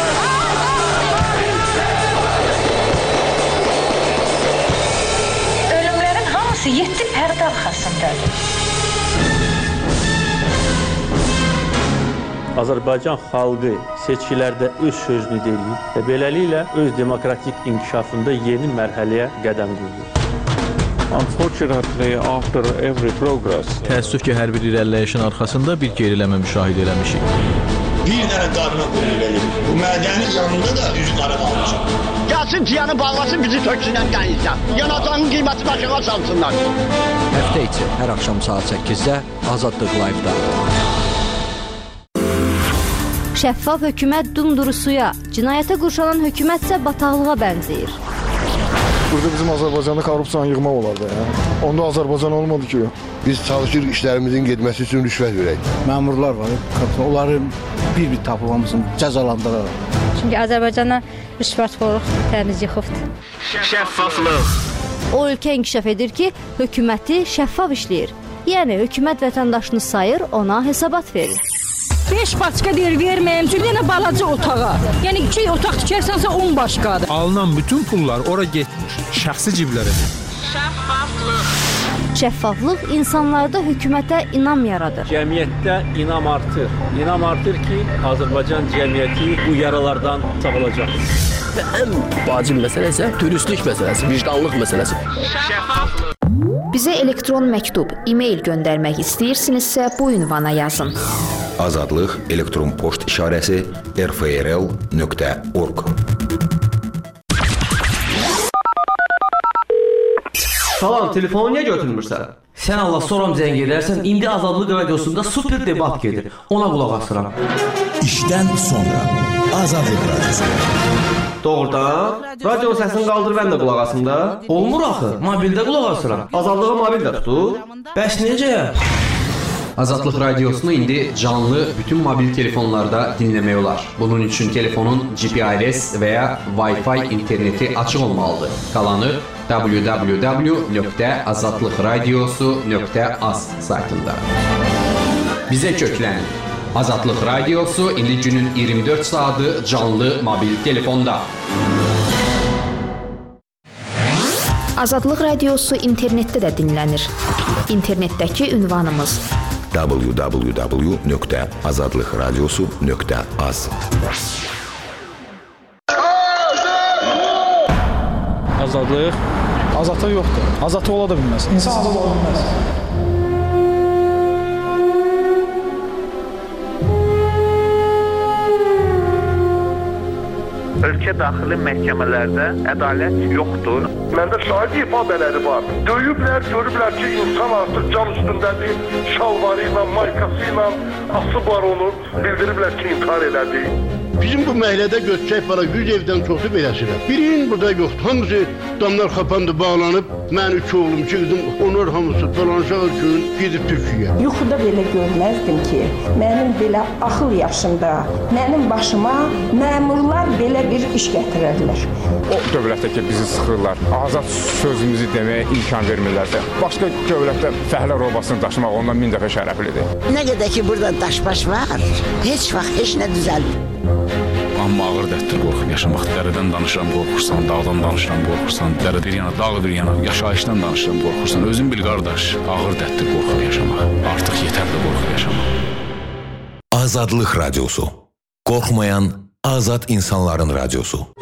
Ölümlərin hamısı yeddi pərdə arxasındadır. Azərbaycan xalqı seçkilərdə öz sözünü deyir və beləliklə öz demokratik inkişafında yeni mərhələyə qədəm qoyur. Unfortunately, after every progress, təəssüf ki, hər bir irəliləyişin arxasında bir geriləmə müşahidə eləmişik. Bir dənə qadına qulluq edir. Bu mədənin yanında da üzü qara qalmışam. Gəlsin tiyanı bağlasın, bizi töksünlər qəyizdən. Yanacağın qiyməti başına salsınlar. Həftə içi hər axşam saat səkkizdə Azadlıq Live-da. Şəffaf hökumət dumduru suya, cinayətə qurşanan hökumətsə bataqlığa bənzəyir. Burada bizim Azərbaycanda korrupsiyanı yığmaq olardı. Ya. Onda Azərbaycan olmadı ki. Biz çalışırıq işlərimizin getməsi üçün rüşvət verək. Məmurlar var, onları bir-bir tapılmamızın cəzalandıraraq. Çünki Azərbaycana rüşvətxorluq təmiz yıxıbdır. Şəffaflıq. O ölkə inkişaf edir ki, hökuməti şəffaf işləyir. Yəni hökumət vətəndaşını sayır, ona hesabat verir. beş başqa deyir verməyəm, çünki yenə balaca otağa. Yəni iki otaq tikərsənsə on başqadır. Alınan bütün pullar ora getmir, şəxsi ciblərə. Şəffaflıq. Şəffaflıq insanlarda hökumətə inam yaradır. Cəmiyyətdə inam artır. İnam artır ki, Azərbaycan cəmiyyəti bu yaralardan sağalacaq. Və ən vacib məsələ isə dürüstlük məsələsi, vicdanlıq məsələsi. Şəffaflıq. Bizə elektron məktub, e-mail göndərmək istəyirsinizsə bu ünvana yazın. Azadlıq elektron poçt işarəsi r f r l nöqtə org. Salam, telefonu niyə götürmürsən? Sən Allah soram zəng edərsən, indi Azadlıq Radiosunda super debat gedir. Ona qulaq asıram. İşdən sonra Azadlıq Radiosu. Doğrudan? Radionun səsini qaldır, mən də qulaq asım da. Olmur axı, mobildə qulaq asıram. Azadlığı mobildə tutur. Bəs necə? Azadlıq Radiosunu indi canlı bütün mobil telefonlarda dinləmək olar. Bunun üçün telefonun G P R S və ya Wi-Fi interneti açıq olmalıdır. Qalanı w w w nöqtə azadlıq radiosu nöqtə az saytında. Bizə köklənin. Azadlıq Radiosu indi günün iyirmi dörd saatı canlı mobil telefonda. Azadlıq Radiosu internetdə də dinlənir. İnternetdəki ünvanımız w w w nöqtə azadlıq radiosu nöqtə az. Azadlıq azadlıq yoxdur. Azadlıq ola da bilməz. İnsan azad ola bilməz. ölkə daxili məhkəmələrdə ədalət yoxdur. Məndə şahid ifadələri var. Döyüblər, görüblər ki, insan artıq can üstündədir, şalvarı ilə, maykası ilə asıb var onu, bildiriblər ki, intihar elədi. Bizim bu məhəllədə göçək para yüz evdən çoxu beləsidir. Birinin burada yoxdur. Hamısı damlar xapandı, bağlanıb. Mən üç oğlum, iki qızım, onlar hamısı dolanışaq üçün gedib Türkiyəyə. Yuxuda belə görməzdim ki, mənim belə axıl yaşımda, mənim başıma məmurlar belə bir iş gətirərlər. O dövlətdə ki, bizi sıxırlar, azad sözümüzü deməyə imkan vermirlərsə, başqa dövlətdə fəhlə robasını daşımaq ondan min dəfə şərəflidir. Nə qədər ki, burada daşbaş var, heç vaxt heç nə düzəlmir. Amma ağır dərddir qorxub yaşamaq. Dərədən danışıram, qorxursan, dağdan danışıram, qorxursan, dərə bir yana, dağ bir yana, yaşayışdan danışıram, qorxursan. Özün bil qardaş, ağır dərddir qorxub yaşamaq. Artıq yetərli qorxub yaşamaq. Azadlıq Radiosu. Qorxmayan azad insanların radiosu.